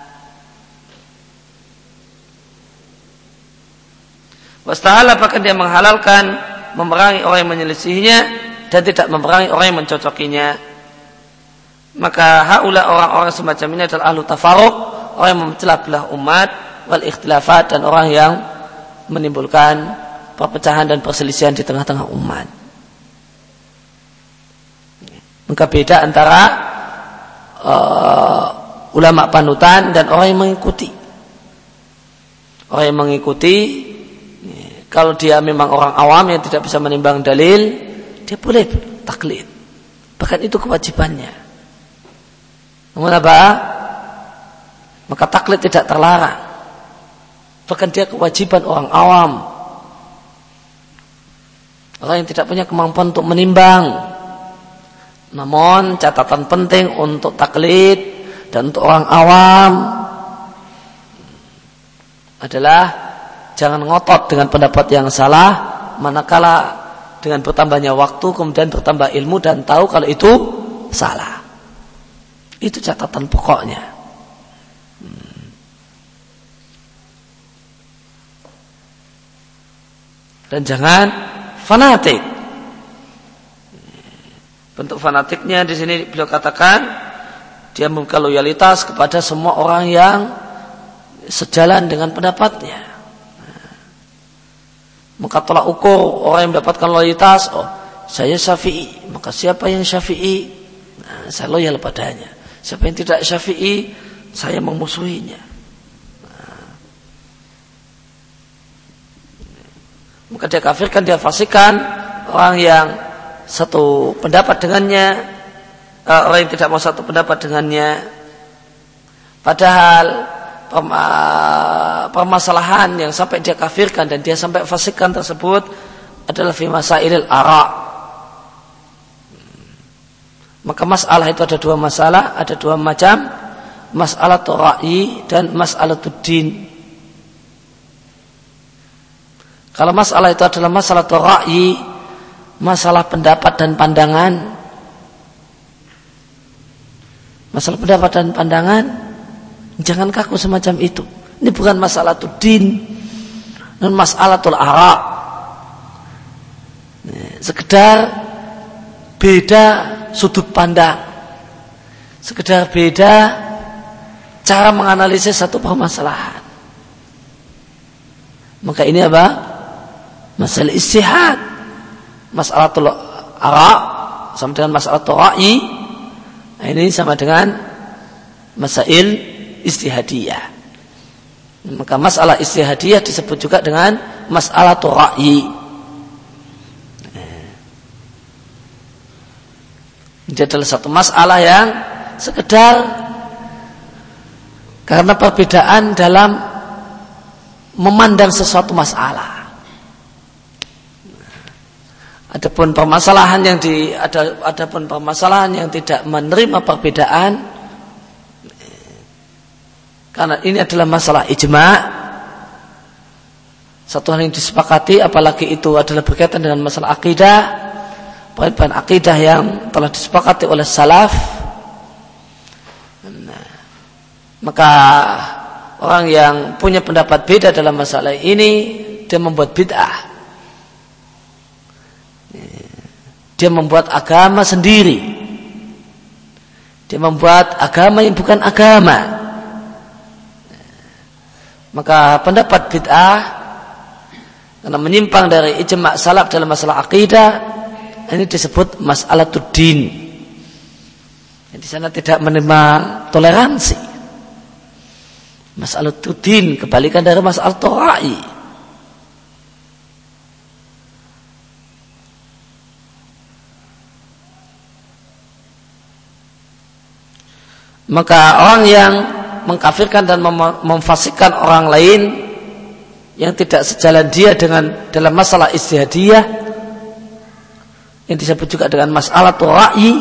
[SPEAKER 1] Wastahala, bahkan dia menghalalkan memerangi orang yang menyelisihinya dan tidak memerangi orang yang mencocokinya. Maka haula, orang-orang semacam ini adalah ahlu tafarruq, orang yang memecah belah umat, wal ikhtilafat, dan orang yang menimbulkan perpecahan dan perselisihan di tengah-tengah umat. Maka beda antara ulama panutan dan orang yang mengikuti. Orang yang mengikuti, kalau dia memang orang awam yang tidak bisa menimbang dalil, dia boleh taklid, bahkan itu kewajibannya. Namun apa? Maka taklid tidak terlarang, bahkan dia kewajiban orang awam. orang yang tidak punya kemampuan untuk menimbang. Namun catatan penting untuk taklid dan untuk orang awam adalah jangan ngotot dengan pendapat yang salah, manakala dengan bertambahnya waktu kemudian bertambah ilmu dan tahu kalau itu salah. Itu catatan pokoknya. Dan jangan fanatik. Bentuk fanatiknya di sini beliau katakan dia memiliki loyalitas kepada semua orang yang sejalan dengan pendapatnya. Maka tolak ukur orang yang mendapatkan loyalitas, oh saya Syafi'i, maka siapa yang Syafi'i, nah, saya loyal padanya. Siapa yang tidak Syafi'i, saya memusuhinya. Nah, maka dia kafirkan, dia fasikan orang yang satu pendapat dengannya, orang yang tidak mau satu pendapat dengannya. Padahal permasalahan yang sampai dia kafirkan dan dia sampai fasikkan tersebut adalah fi masailil ara'. Maka masalah itu ada dua masalah, ada dua macam, mas'alatul ra'yi dan mas'alatul din. Kalau masalah itu adalah mas'alatul ra'yi, masalah pendapat dan pandangan, masalah pendapat dan pandangan, jangan kaku semacam itu. Ini bukan masalatul din dan masalatul ara'. Sekedar beda sudut pandang, sekedar beda cara menganalisis satu permasalahan. Maka ini apa? Masalah istihad. Masalatul ara' sama dengan masalatul ra'yi. Ini sama dengan masail istihadiyah. Maka masalah istihadiyah disebut juga dengan masalah ra'yi. Ini adalah satu masalah yang sekedar karena perbedaan dalam memandang sesuatu masalah. Adapun permasalahan yang tidak menerima perbedaan, karena ini adalah masalah ijma', satu hal yang disepakati, apalagi itu adalah berkaitan dengan masalah akidah, bahan akidah yang telah disepakati oleh salaf. Maka orang yang punya pendapat beda dalam masalah ini, dia membuat bid'ah. Dia membuat agama sendiri. Dia membuat agama yang bukan agama. Maka pendapat bid'ah karena menyimpang dari ijma' salaf dalam masalah akidah, ini disebut mas'alatud din. Di sana tidak menerima toleransi. Mas'alatud din kebalikan dari mas'alatul ra'yi. Maka orang yang mengkafirkan dan memfasikkan orang lain yang tidak sejalan dia dengan dalam masalah istihadiyah, yang disebut juga dengan masalah ra'yi,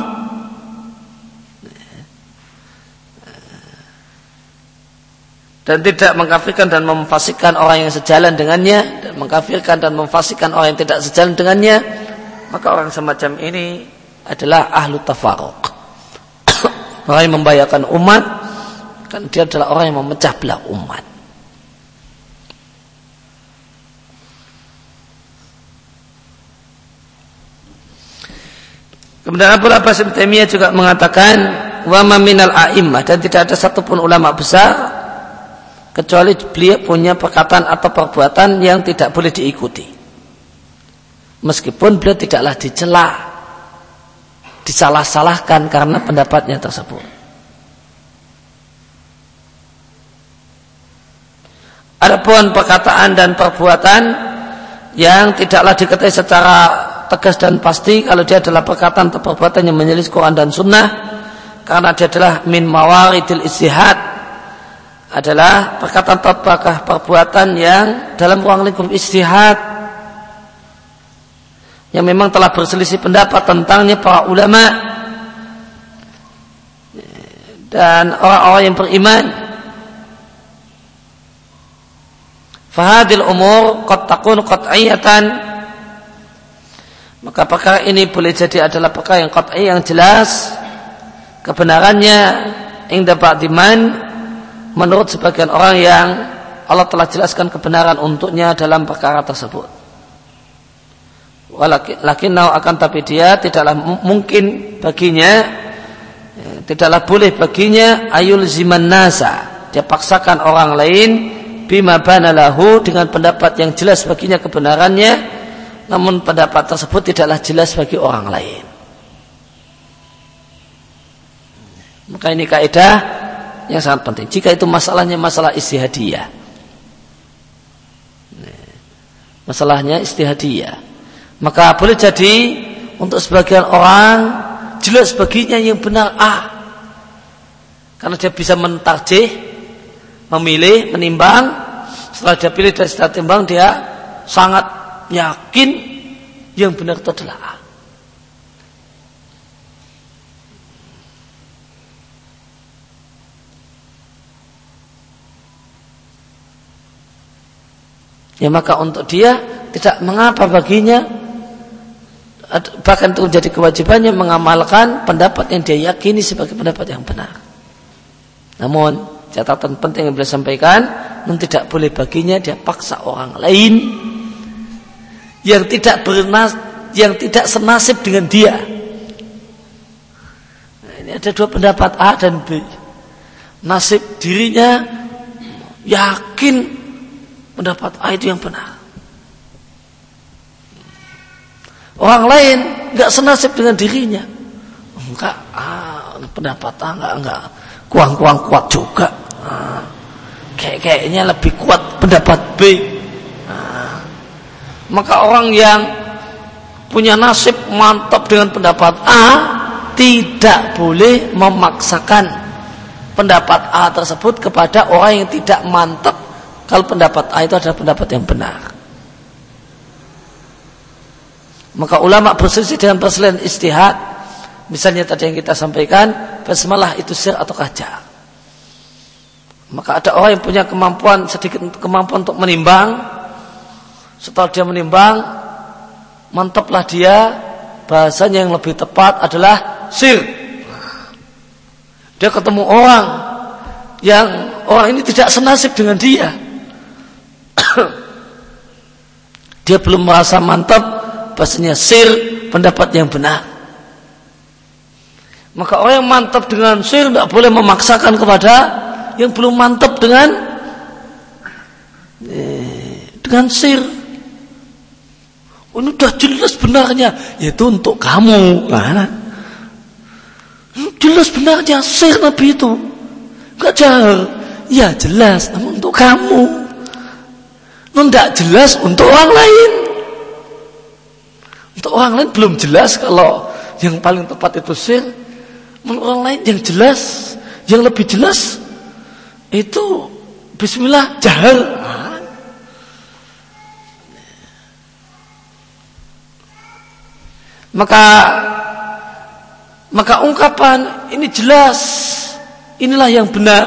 [SPEAKER 1] dan tidak mengkafirkan dan memfasikkan orang yang sejalan dengannya, dan mengkafirkan dan memfasikkan orang yang tidak sejalan dengannya, maka orang semacam ini adalah ahlu tafaruq. Orang yang membahayakan umat, kan dia adalah orang yang memecah belah umat. Kemudian Abu Abbas Ibn Taimiyah juga mengatakan, wa ma minal a'immah, dan tidak ada satupun ulama besar kecuali beliau punya perkataan atau perbuatan yang tidak boleh diikuti. Meskipun beliau tidaklah dicela, disalah-salahkan karena pendapatnya tersebut. Adapun perkataan dan perbuatan yang tidaklah diketahui secara tegas dan pasti kalau dia adalah perkataan atau perbuatan yang menyelisih Quran dan Sunnah, karena dia adalah min mawaridil istihad, adalah perkataan atau perbuatan yang dalam ruang lingkup istihad, yang memang telah berselisih pendapat tentangnya para ulama dan orang-orang yang beriman. Fahadil umur qad takun qat'iyatan, maka perkara ini boleh jadi adalah perkara yang qat'i, yang jelas kebenarannya inda ba'diman, menurut sebagian orang yang Allah telah jelaskan kebenaran untuknya dalam perkara tersebut. Walakinnau, akan tapi dia tidaklah mungkin baginya, tidaklah boleh baginya ayul ziman nasa, dia paksakan orang lain bima bana lahu, dengan pendapat yang jelas baginya kebenarannya, namun pendapat tersebut tidaklah jelas bagi orang lain. Maka ini kaidah yang sangat penting. Jika itu masalahnya masalah ijtihadiyah, masalahnya ijtihadiyah, maka boleh jadi untuk sebagian orang jelas baginya yang benar A, karena dia bisa mentarjih, memilih, menimbang. Setelah dia pilih dan setelah timbang, dia sangat yakin yang benar itu adalah A. Ya, maka untuk dia tidak mengapa baginya, bahkan itu menjadi kewajibannya mengamalkan pendapat yang dia yakini sebagai pendapat yang benar. Namun catatan penting yang beliau sampaikan, tidak boleh baginya dia paksa orang lain yang tidak senasib dengan dia. Nah, ini ada dua pendapat A dan B. Nasib dirinya yakin pendapat A itu yang benar. Orang lain enggak senasib dengan dirinya. Enggak, pendapat A enggak kurang kuat juga. Kayaknya lebih kuat pendapat B. Maka orang yang punya nasib mantap dengan pendapat A tidak boleh memaksakan pendapat A tersebut kepada orang yang tidak mantap kalau pendapat A itu adalah pendapat yang benar. Maka ulama berselisih dengan perselisihan ijtihad. Misalnya tadi yang kita sampaikan, basmalah itu sir atau jar. Maka ada orang yang punya sedikit kemampuan untuk menimbang. Setelah dia menimbang, mantaplah dia, bahasanya yang lebih tepat adalah sir. Dia ketemu orang yang orang ini tidak senasib dengan dia. Dia belum merasa mantap bahasanya sir pendapat yang benar. Maka orang yang mantap dengan sir tidak boleh memaksakan kepada yang belum mantap dengan sir. Ini sudah jelas benarnya, yaitu untuk kamu. Jelas benarnya sir Nabi itu, enggak jahar. Ya jelas, namun untuk kamu. Tidak jelas untuk orang lain. Untuk orang lain belum jelas kalau yang paling tepat itu sir. Menurut orang lain yang jelas, yang lebih jelas itu bismillah jahar. Maka ungkapan ini jelas, inilah yang benar,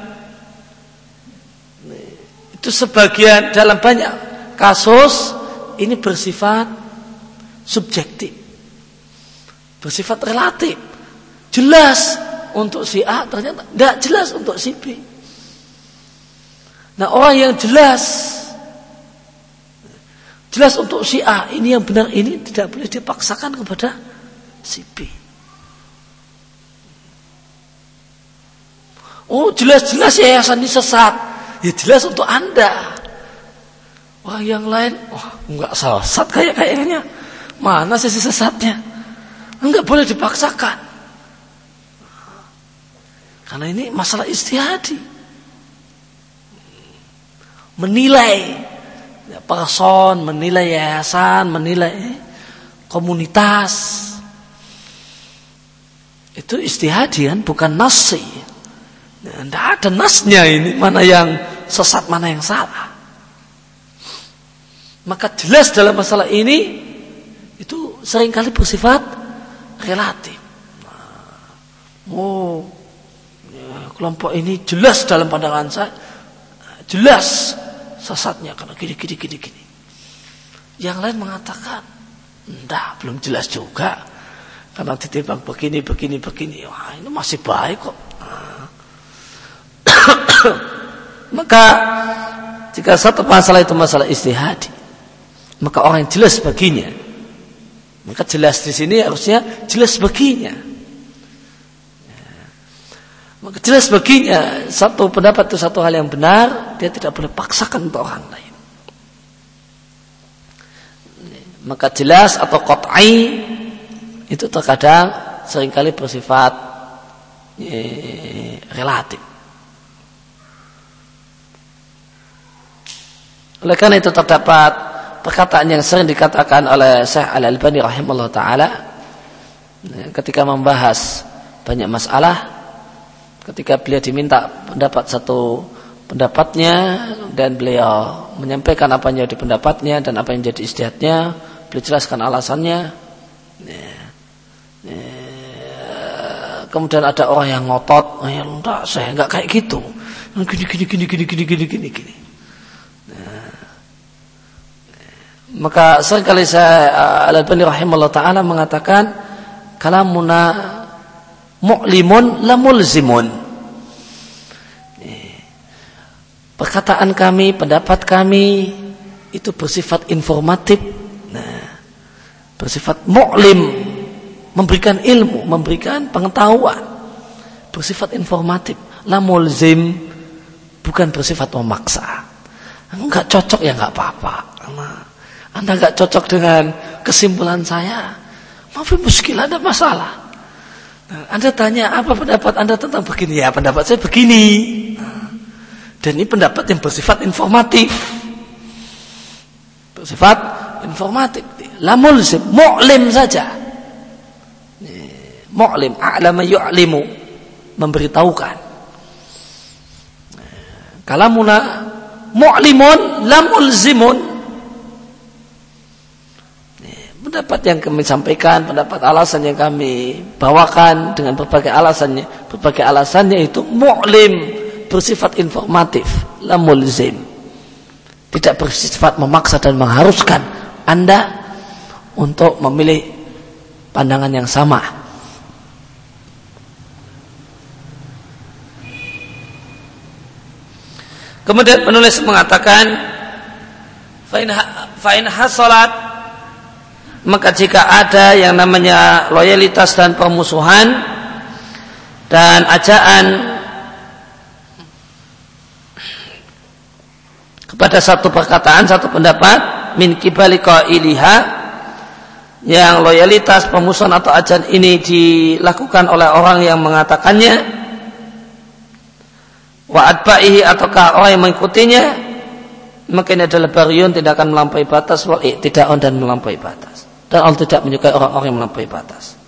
[SPEAKER 1] itu sebagian dalam banyak kasus ini bersifat subjektif, bersifat relatif. Jelas untuk si A, ternyata tidak jelas untuk si B. Nah, orang yang jelas untuk si A, ini yang benar, ini tidak boleh dipaksakan kepada si B. Oh, jelas-jelas yayasan ini sesat. Ya jelas untuk Anda. Orang yang lain, enggak sesat kayaknya. Mana sisi sesatnya? Enggak boleh dipaksakan. Karena ini masalah ijtihadi. Menilai person, menilai yayasan, menilai komunitas. Itu ijtihadi kan, bukan nasi. Tidak ada nasnya ini, mana yang sesat, mana yang salah. Maka jelas dalam masalah ini itu seringkali bersifat relatif. Kelompok ini jelas dalam pandangan saya, jelas sesatnya karena gini. Yang lain mengatakan, enggak, belum jelas juga. Karena ditimbang begini. Wah, ini masih baik kok. Maka jika satu masalah itu masalah ijtihadi, maka orang yang jelas baginya, maka jelas di sini harusnya jelas baginya. Maka jelas baginya satu pendapat itu satu hal yang benar, dia tidak boleh paksakan untuk orang lain. Maka jelas atau qat'i itu terkadang seringkali bersifat relatif. Oleh karena itu terdapat perkataan yang sering dikatakan oleh Syekh Al-Albani rahimahullah ta'ala ketika membahas banyak masalah. Ketika beliau diminta pendapat satu pendapatnya dan beliau menyampaikan apa yang jadi pendapatnya dan apa yang jadi ijtihadnya, beliau jelaskan alasannya. Kemudian ada orang yang ngotot, enggak, saya enggak kayak gitu. Gini. Maka seringkali saya Al-Albani rahimahullah ta'ala mengatakan kalamuna mu'limun la mulzimun. Perkataan kami, pendapat kami itu bersifat informatif, bersifat mu'lim, memberikan ilmu, memberikan pengetahuan, bersifat informatif. La mulzim, bukan bersifat memaksa. Enggak cocok ya enggak apa-apa. Anda enggak cocok dengan kesimpulan saya, maaf muskilah, ada masalah. Anda tanya apa pendapat Anda tentang begini, ya pendapat saya begini. Dan ini pendapat yang bersifat informatif. Bersifat informatif. La mulzim, mu'lim saja. Mu'lim, a'lama yu'limu, memberitahukan. Kalamuna mu'limun la mulzimun. Pendapat yang kami sampaikan, pendapat alasan yang kami bawakan dengan berbagai alasannya itu mu'lim, bersifat informatif, la mulzim, tidak bersifat memaksa dan mengharuskan Anda untuk memilih pandangan yang sama. Kemudian penulis mengatakan fa'in hasalat, maka jika ada yang namanya loyalitas dan permusuhan dan ajaan kepada satu perkataan, satu pendapat, min kibali qailiha, yang loyalitas, permusuhan atau ajaan ini dilakukan oleh orang yang mengatakannya, wa atba'ihi, ataukah orang yang mengikutinya, maka ini adalah baryun, tidak akan melampaui batas, wal i'tida'un, dan melampaui batas. Dan Allah tidak menyukai orang-orang yang melampaui batas.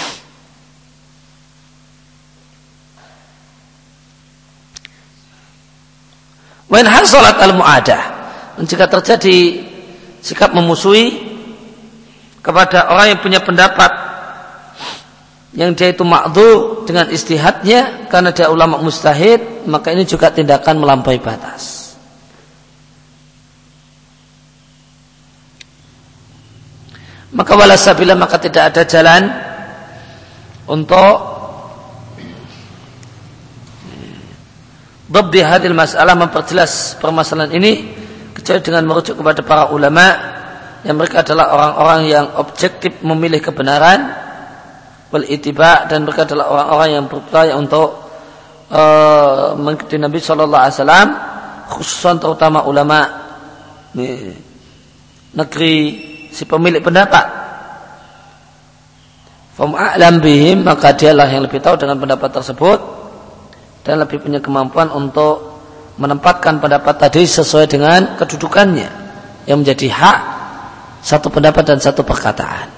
[SPEAKER 1] Wa in hasalat al-mu'adah, jika terjadi sikap memusuhi kepada orang yang punya pendapat yang dia itu ma'dzur dengan ijtihadnya karena dia ulama mustahid, maka ini juga tindakan melampaui batas. Maka wala sabila, maka tidak ada jalan untuk Dabdi hadil masalah, memperjelas permasalahan ini kecuali dengan merujuk kepada para ulama yang mereka adalah orang-orang yang objektif memilih kebenaran, wal ittiba, dan mereka adalah orang-orang yang berupaya untuk mengikuti Nabi sallallahu alaihi wasallam, khususan terutama ulama negeri si pemilik pendapat. Fam a'lam bihim, maka dialah yang lebih tahu dengan pendapat tersebut dan lebih punya kemampuan untuk menempatkan pendapat tadi sesuai dengan kedudukannya yang menjadi hak satu pendapat dan satu perkataan.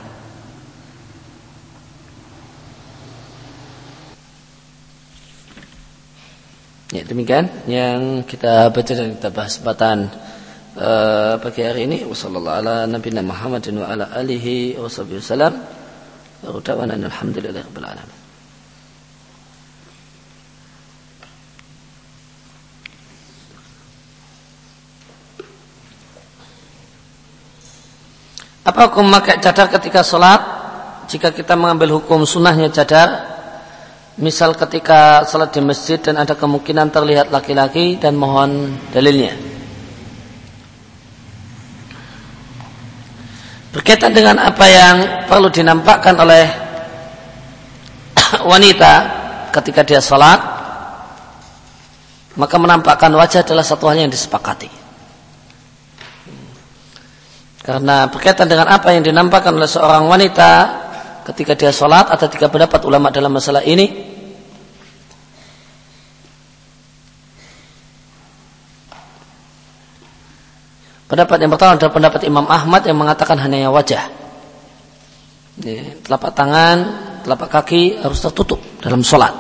[SPEAKER 1] Ya, demikian yang kita baca dan kita bahas kesempatan pagi hari ini. Wassallallahu ala nabiyina Muhammadin wa ala alihi wasallam. Wa ta'ala alhamdulillahirabbil alamin. Apa hukum memakai cadar ketika sholat? Jika kita mengambil hukum sunnahnya cadar, misal ketika sholat di masjid dan ada kemungkinan terlihat laki-laki, dan mohon dalilnya. Berkaitan dengan apa yang perlu dinampakkan oleh wanita ketika dia sholat, maka menampakkan wajah adalah satu hal yang disepakati. Karena berkaitan dengan apa yang dinampakkan oleh seorang wanita ketika dia sholat, ada 3 pendapat ulama dalam masalah ini. Pendapat yang pertama adalah pendapat Imam Ahmad yang mengatakan hanya wajah. Telapak tangan, telapak kaki harus tertutup dalam sholat.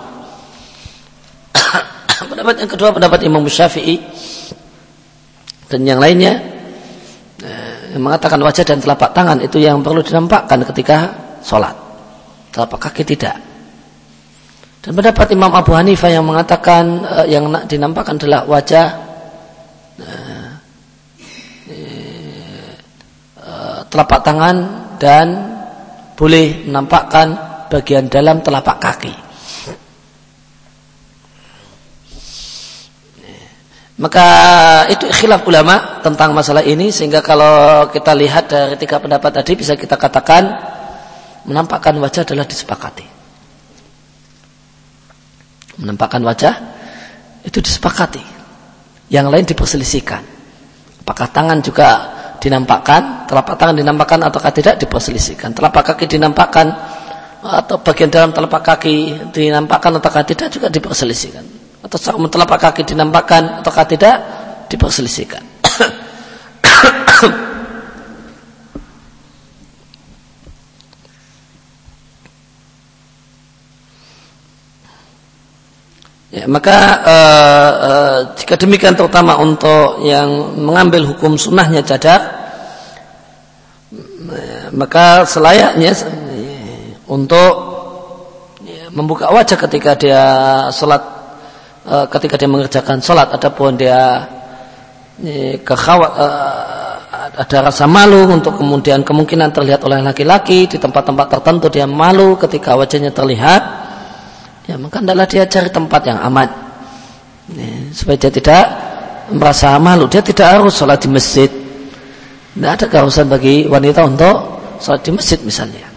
[SPEAKER 1] Pendapat yang kedua pendapat Imam Syafi'i dan yang lainnya yang mengatakan wajah dan telapak tangan itu yang perlu dinampakkan ketika sholat, telapak kaki tidak. Dan pendapat Imam Abu Hanifah yang mengatakan yang dinampakkan adalah wajah, telapak tangan, dan boleh menampakkan bagian dalam telapak kaki. Maka itu khilaf ulama tentang masalah ini, sehingga kalau kita lihat dari 3 pendapat tadi bisa kita katakan menampakkan wajah adalah disepakati. Menampakkan wajah itu disepakati. Yang lain diperselisihkan. Apakah tangan juga dinampakkan, telapak tangan dinampakkan ataukah tidak, diperselisihkan. Telapak kaki dinampakkan atau bagian dalam telapak kaki dinampakkan ataukah tidak juga diperselisihkan. Atau telapak kaki dinampakkan ataukah tidak, diperselisihkan. Ya, maka jika demikian, terutama untuk yang mengambil hukum sunnahnya cadar, maka selayaknya untuk membuka wajah ketika dia sholat, ketika dia mengerjakan sholat. Adapun dia ada rasa malu untuk kemudian kemungkinan terlihat oleh laki-laki di tempat-tempat tertentu, dia malu ketika wajahnya terlihat, ya maka hendaklah dia cari tempat yang aman, supaya dia tidak merasa malu. Dia tidak harus sholat di masjid. Tidak ada keharusan bagi wanita untuk sholat di masjid misalnya.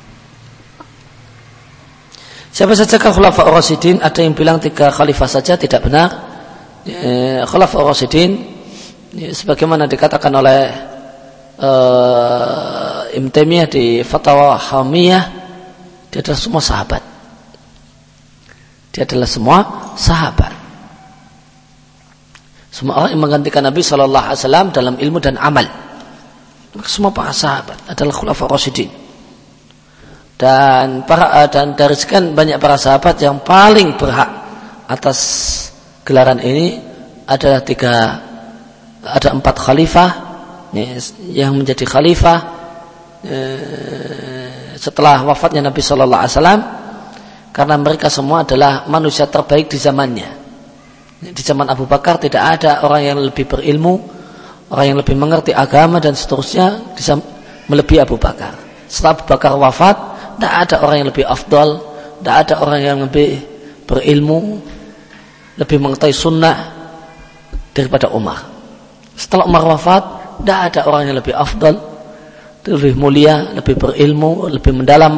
[SPEAKER 1] Siapa saja khulafa ar-rasyidin? Ada yang bilang 3 khalifah saja, tidak benar. Khulafa ar-rasyidin sebagaimana dikatakan oleh Ibnu Taimiyah di Fatwa Hamiyah, dia adalah semua sahabat. Dia adalah semua sahabat. Semua orang yang menggantikan Nabi SAW dalam ilmu dan amal, semua para sahabat adalah khulafa ar-rasyidin. Dan dari sekian banyak para sahabat, yang paling berhak atas gelaran ini adalah 4 khalifah yang menjadi khalifah setelah wafatnya Nabi Sallallahu Alaihi Wasallam, karena mereka semua adalah manusia terbaik di zamannya. Di zaman Abu Bakar tidak ada orang yang lebih berilmu, orang yang lebih mengerti agama dan seterusnya bisa melebihi Abu Bakar. Setelah Abu Bakar wafat, tidak ada orang yang lebih afdal, tidak ada orang yang lebih berilmu, lebih mengetahui sunnah daripada Umar. Setelah Umar wafat, tidak ada orang yang lebih afdal, lebih mulia, lebih berilmu, lebih mendalam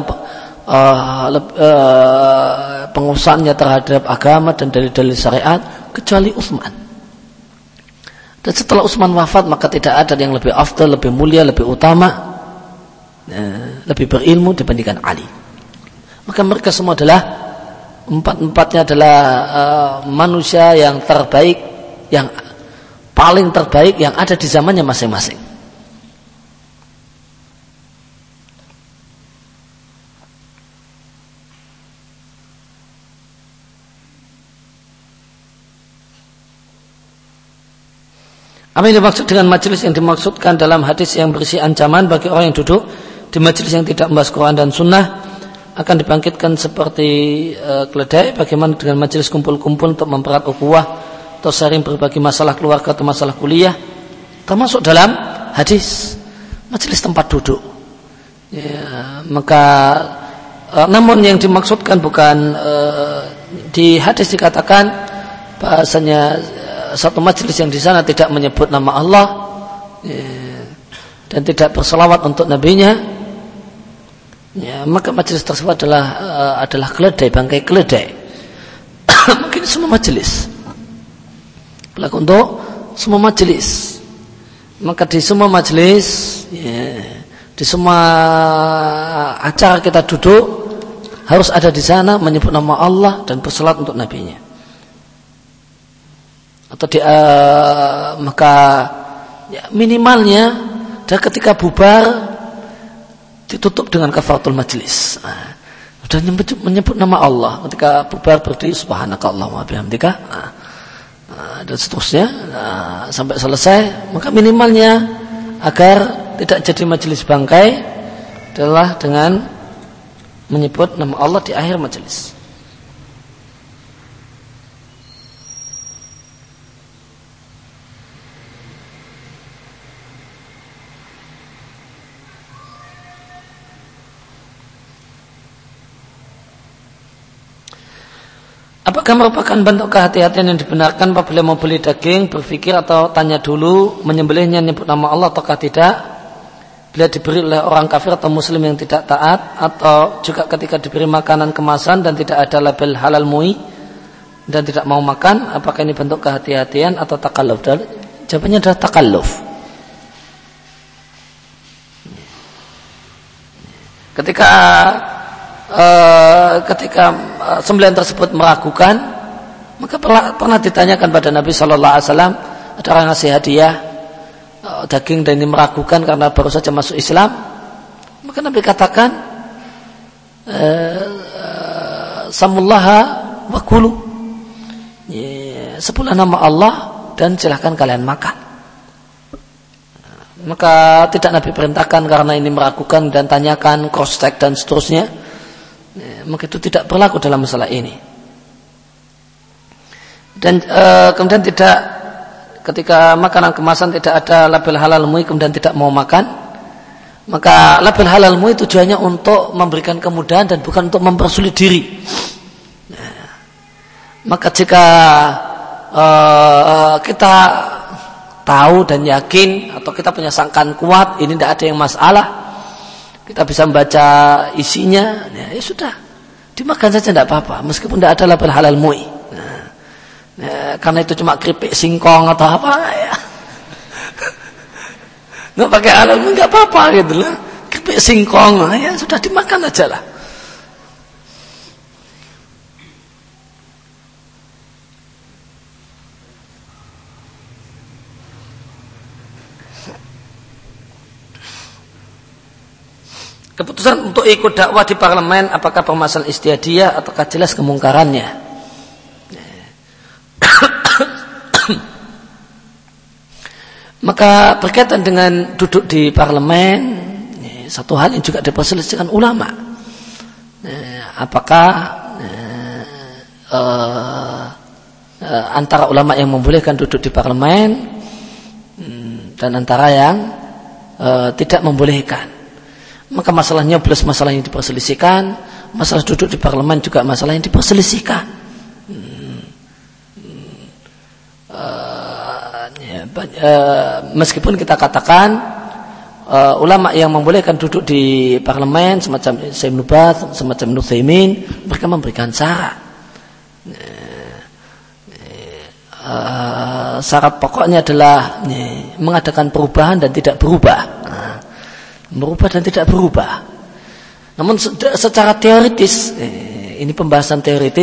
[SPEAKER 1] pengusahaannya terhadap agama dan dalil-dalil syariat, kecuali Utsman. Dan setelah Utsman wafat, maka tidak ada yang lebih afdal, lebih mulia, lebih utama, lebih berilmu dibandingkan Ali. Maka mereka semua adalah empat-empatnya adalah manusia yang terbaik, yang paling terbaik yang ada di zamannya masing-masing.
[SPEAKER 2] Apa yang dimaksud dengan majelis yang dimaksudkan dalam hadis yang berisi ancaman bagi orang yang duduk di majelis yang tidak membahas Quran dan Sunnah akan dibangkitkan seperti keledai. Bagaimana dengan majelis kumpul-kumpul untuk mempererat ukhuwah atau sharing berbagi masalah keluarga atau masalah kuliah, termasuk dalam hadis majelis tempat duduk. Ya, maka namun yang dimaksudkan bukan di hadis dikatakan bahasanya satu majelis yang di sana tidak menyebut nama Allah dan tidak berselawat untuk nabinya, ya, maka majelis tersebut adalah keledai, bangkai keledai. Mungkin semua majelis berlaku untuk semua majelis. Maka di semua majelis, ya, di semua acara kita duduk harus ada di sana menyebut nama Allah dan berselawat untuk nabinya. Atau maka ya, minimalnya dan ketika bubar ditutup dengan kafaratul majlis. Dan menyebut nama Allah ketika bubar berdiri subhanakallahumma wa bihamdika dan seterusnya sampai selesai. Maka minimalnya agar tidak jadi majelis bangkai adalah dengan menyebut nama Allah di akhir majelis. Apakah merupakan bentuk kehati-hatian yang dibenarkan apabila mau beli daging, berpikir atau tanya dulu menyembelihnya nyebut nama Allah ataukah tidak? Bila diberi oleh orang kafir atau muslim yang tidak taat, atau juga ketika diberi makanan kemasan dan tidak ada label halal mui dan tidak mau makan, apakah ini bentuk kehati-hatian atau takalluf? Jawabannya adalah takalluf. Ketika sembelihan tersebut meragukan, maka pernah ditanyakan pada Nabi Sallallahu Alaihi Wasallam, ada orang ngasih hadiah daging dan ini meragukan karena baru saja masuk Islam, maka Nabi katakan samullaha wa kulu, sebutlah nama Allah dan silahkan kalian makan. Maka tidak Nabi perintahkan karena ini meragukan dan tanyakan cross check dan seterusnya. Maka itu tidak berlaku dalam masalah ini. Dan kemudian tidak, ketika makanan kemasan tidak ada label halal mui kemudian tidak mau makan, maka label halal mui tujuannya untuk memberikan kemudahan dan bukan untuk mempersulit diri. Maka jika kita tahu dan yakin atau kita punya sangkaan kuat ini tidak ada yang masalah, kita bisa membaca isinya, ya sudah, dimakan saja tidak apa-apa, meskipun tidak ada label halal mui. Karena itu cuma keripik singkong atau apa, ya nggak pakai halal mui nggak apa-apa gitu lah, keripik singkong, ya sudah dimakan aja lah. Keputusan untuk ikut dakwah di parlemen, apakah permasalahan istiadiyah ataukah jelas kemungkarannya? Maka berkaitan dengan duduk di parlemen, satu hal yang juga diperselisihkan ulama. Apakah antara ulama yang membolehkan duduk di parlemen dan antara yang tidak membolehkan? Maka masalahnya plus masalah yang diperselisihkan, masalah duduk di parlemen juga masalah yang diperselisihkan. Meskipun kita katakan ulama yang membolehkan duduk di parlemen semacam Syekh Ibnu Baz, semacam Ibnu Utsaimin, mereka memberikan syarat. Syarat pokoknya adalah mengadakan perubahan dan tidak berubah. Berubah dan tidak berubah. Namun secara teoritis, ini pembahasan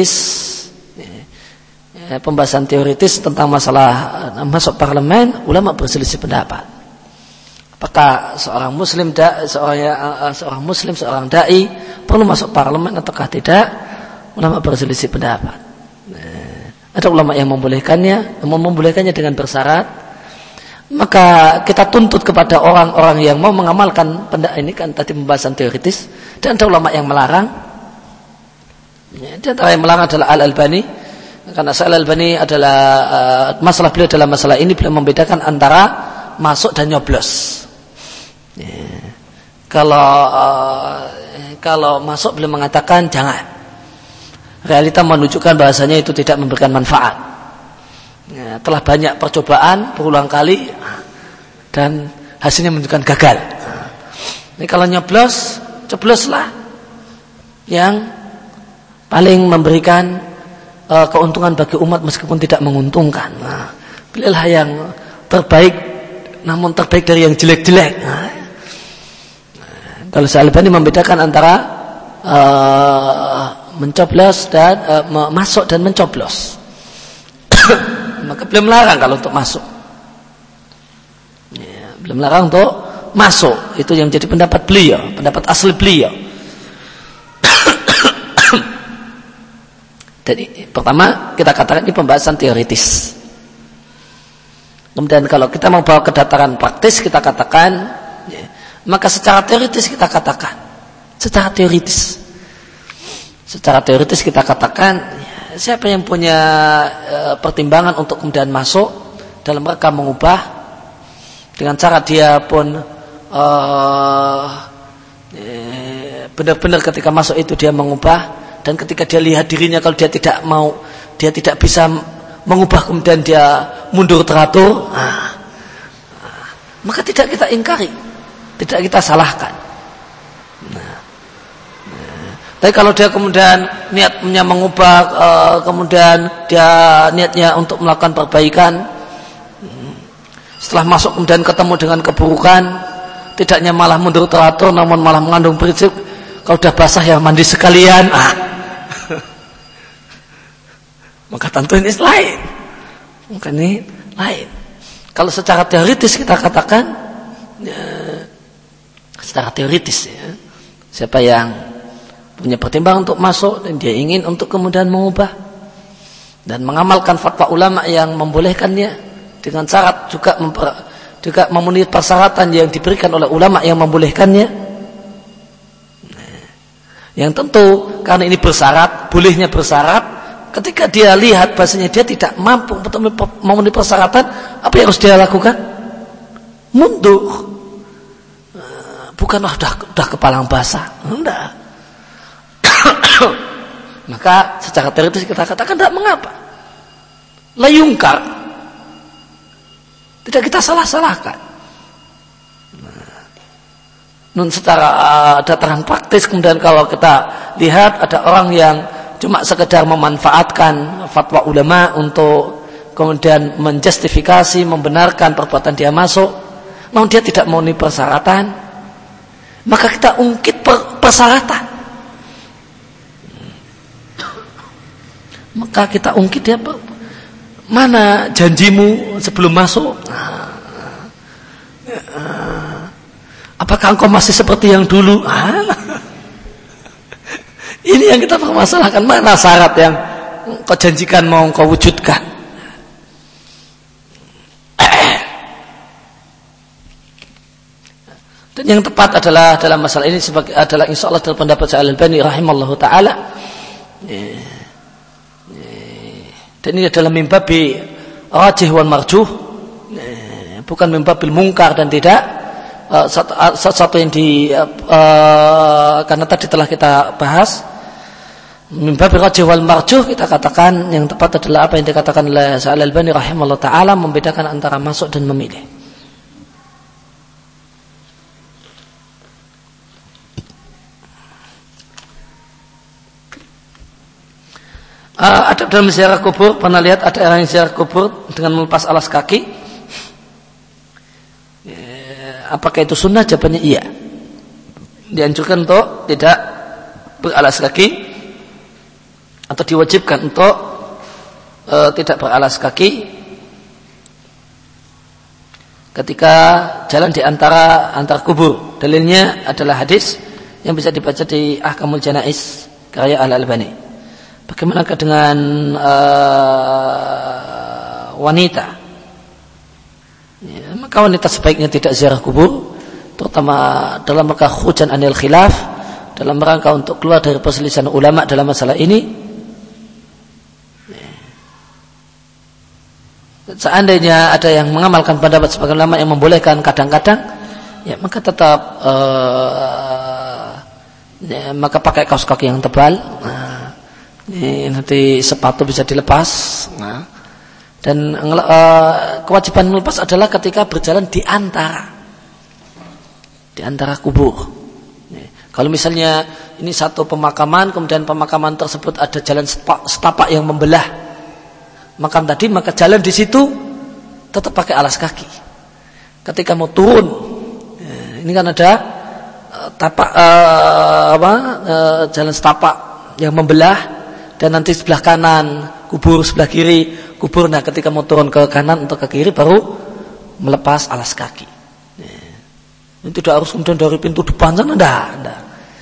[SPEAKER 2] teoritis tentang masalah masuk parlemen, ulama berselisih pendapat. Apakah seorang muslim seorang dai perlu masuk parlemen ataukah tidak? Ulama berselisih pendapat. Ada ulama yang membolehkannya dengan bersyarat. Maka kita tuntut kepada orang-orang yang mau mengamalkan ini kan tadi pembahasan teoritis, dan ada ulama yang melarang. Di antara yang melarang adalah Al-Albani, karena Al-Albani adalah masalah beliau dalam masalah ini, beliau membedakan antara masuk dan nyoblos. Kalau masuk beliau mengatakan jangan. Realita menunjukkan bahasanya itu tidak memberikan manfaat. Telah banyak percobaan berulang kali dan hasilnya menunjukkan gagal. Ini kalau nyoblos, cobloslah yang paling memberikan keuntungan bagi umat meskipun tidak menguntungkan. Pilihlah yang terbaik, namun terbaik dari yang jelek-jelek. Kalau Al-Albani membedakan antara mencoblos dan masuk dan mencoblos. Maka belum melarang kalau untuk masuk. Belum melarang untuk masuk. Itu yang menjadi pendapat beliau, pendapat asli beliau. Jadi pertama kita katakan ini pembahasan teoritis. Kemudian kalau kita mau bawa ke dataran praktis, kita katakan, maka secara teoritis kita katakan, secara teoritis kita katakan, siapa yang punya pertimbangan untuk kemudian masuk dalam rangka mengubah dengan cara dia pun benar-benar ketika masuk itu dia mengubah, dan ketika dia lihat dirinya kalau dia tidak mau, dia tidak bisa mengubah, kemudian dia mundur teratur, maka tidak kita ingkari, tidak kita salahkan. Tapi kalau dia kemudian niatnya mengubah, kemudian dia niatnya untuk melakukan perbaikan, setelah masuk kemudian ketemu dengan keburukan, tidaknya malah mundur teratur, namun malah mengandung prinsip kalau udah basah ya mandi sekalian, maka tentu ini lain. Maka ini lain. Kalau secara teoritis kita katakan, secara teoritis ya, siapa yang punya pertimbangan untuk masuk dan dia ingin untuk kemudian mengubah dan mengamalkan fatwa ulama yang membolehkannya dengan syarat juga memenuhi persyaratan yang diberikan oleh ulama yang membolehkannya, yang tentu karena ini bersyarat, bolehnya bersyarat, ketika dia lihat bahasanya dia tidak mampu untuk memenuhi persyaratan, apa yang harus dia lakukan? Mundur. Bukanlah udah kepalang basah, enggak. Maka secara teoritis kita katakan tidak mengapa, layungkar, tidak kita salah-salahkan. Nun secara dataran praktis kemudian kalau kita lihat ada orang yang cuma sekedar memanfaatkan fatwa ulama untuk kemudian menjustifikasi, membenarkan perbuatan dia masuk, namun dia tidak memenuhi persyaratan, maka kita ungkit persyaratan. Maka kita ungkit dia, mana janjimu sebelum masuk? Apakah engkau masih seperti yang dulu? Ini yang kita permasalahkan, mana syarat yang kau janjikan mau kau wujudkan. Dan yang tepat adalah dalam masalah ini adalah insya Allah dalam pendapat Al-Albani rahimallahu ta'ala. Dan ini adalah mimbabi rajih wal marjuh, bukan mimbabil mungkar dan tidak satu yang karena tadi telah kita bahas mimbabil rajih wal marjuh, kita katakan yang tepat adalah apa yang dikatakan oleh Al-Albani rahimahullah ta'ala, membedakan antara masuk dan memilih. Ada dalam ziarah kubur, pernah lihat ada orang yang ziarah kubur dengan melepas alas kaki? Apakah itu sunnah? Jawabannya iya. Dianjurkan untuk tidak beralas kaki, atau diwajibkan untuk tidak beralas kaki ketika jalan di antara kubur. Dalilnya adalah hadis yang bisa dibaca di Ahkamul Janaiz karya Al-Albani. Bagaimana dengan wanita Ya, maka wanita sebaiknya tidak ziarah kubur, terutama dalam rangka khurujan anil khilaf, dalam rangka untuk keluar dari perselisihan ulama dalam masalah ini. Seandainya ada yang mengamalkan pendapat sebagian ulama yang membolehkan kadang-kadang, ya maka tetap ya, maka pakai kaos kaki yang tebal. Nah, ini nanti sepatu bisa dilepas. Nah, dan kewajiban melepas adalah ketika berjalan di antara kubur. Kalau misalnya ini satu pemakaman, kemudian pemakaman tersebut ada jalan setapak yang membelah makam tadi, maka jalan di situ tetap pakai alas kaki. Ketika mau turun, ini kan ada jalan setapak yang membelah, dan nanti sebelah kanan kubur, sebelah kiri kubur. Nah, ketika mau turun ke kanan atau ke kiri baru melepas alas kaki. Ini tidak harus kemudian dari pintu depan sana, enggak.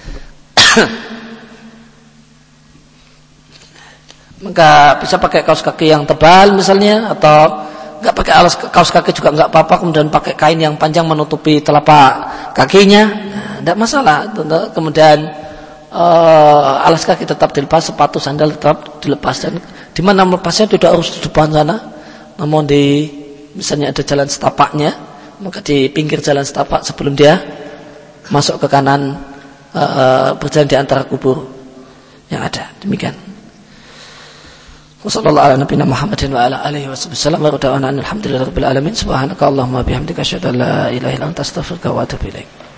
[SPEAKER 2] Maka bisa pakai kaos kaki yang tebal misalnya, atau enggak pakai kaos kaki juga enggak apa-apa, kemudian pakai kain yang panjang menutupi telapak kakinya, enggak masalah. Kemudian alas kaki tetap dilepas, sepatu sandal tetap dilepas, dan di mana melepasnya tidak harus di depan sana, namun di misalnya ada jalan setapaknya, maka di pinggir jalan setapak sebelum dia masuk ke kanan, berjalan di antara kubur yang ada. Demikian. Wassallallahu ala nabiyina Muhammadin wa ala alihi wasallam wa rada'ana alhamdulillahi rabbil alamin. Subhanakallahumma bihamdika asyhadu an la ilaha illa anta astaghfiruka wa atubu ilaik.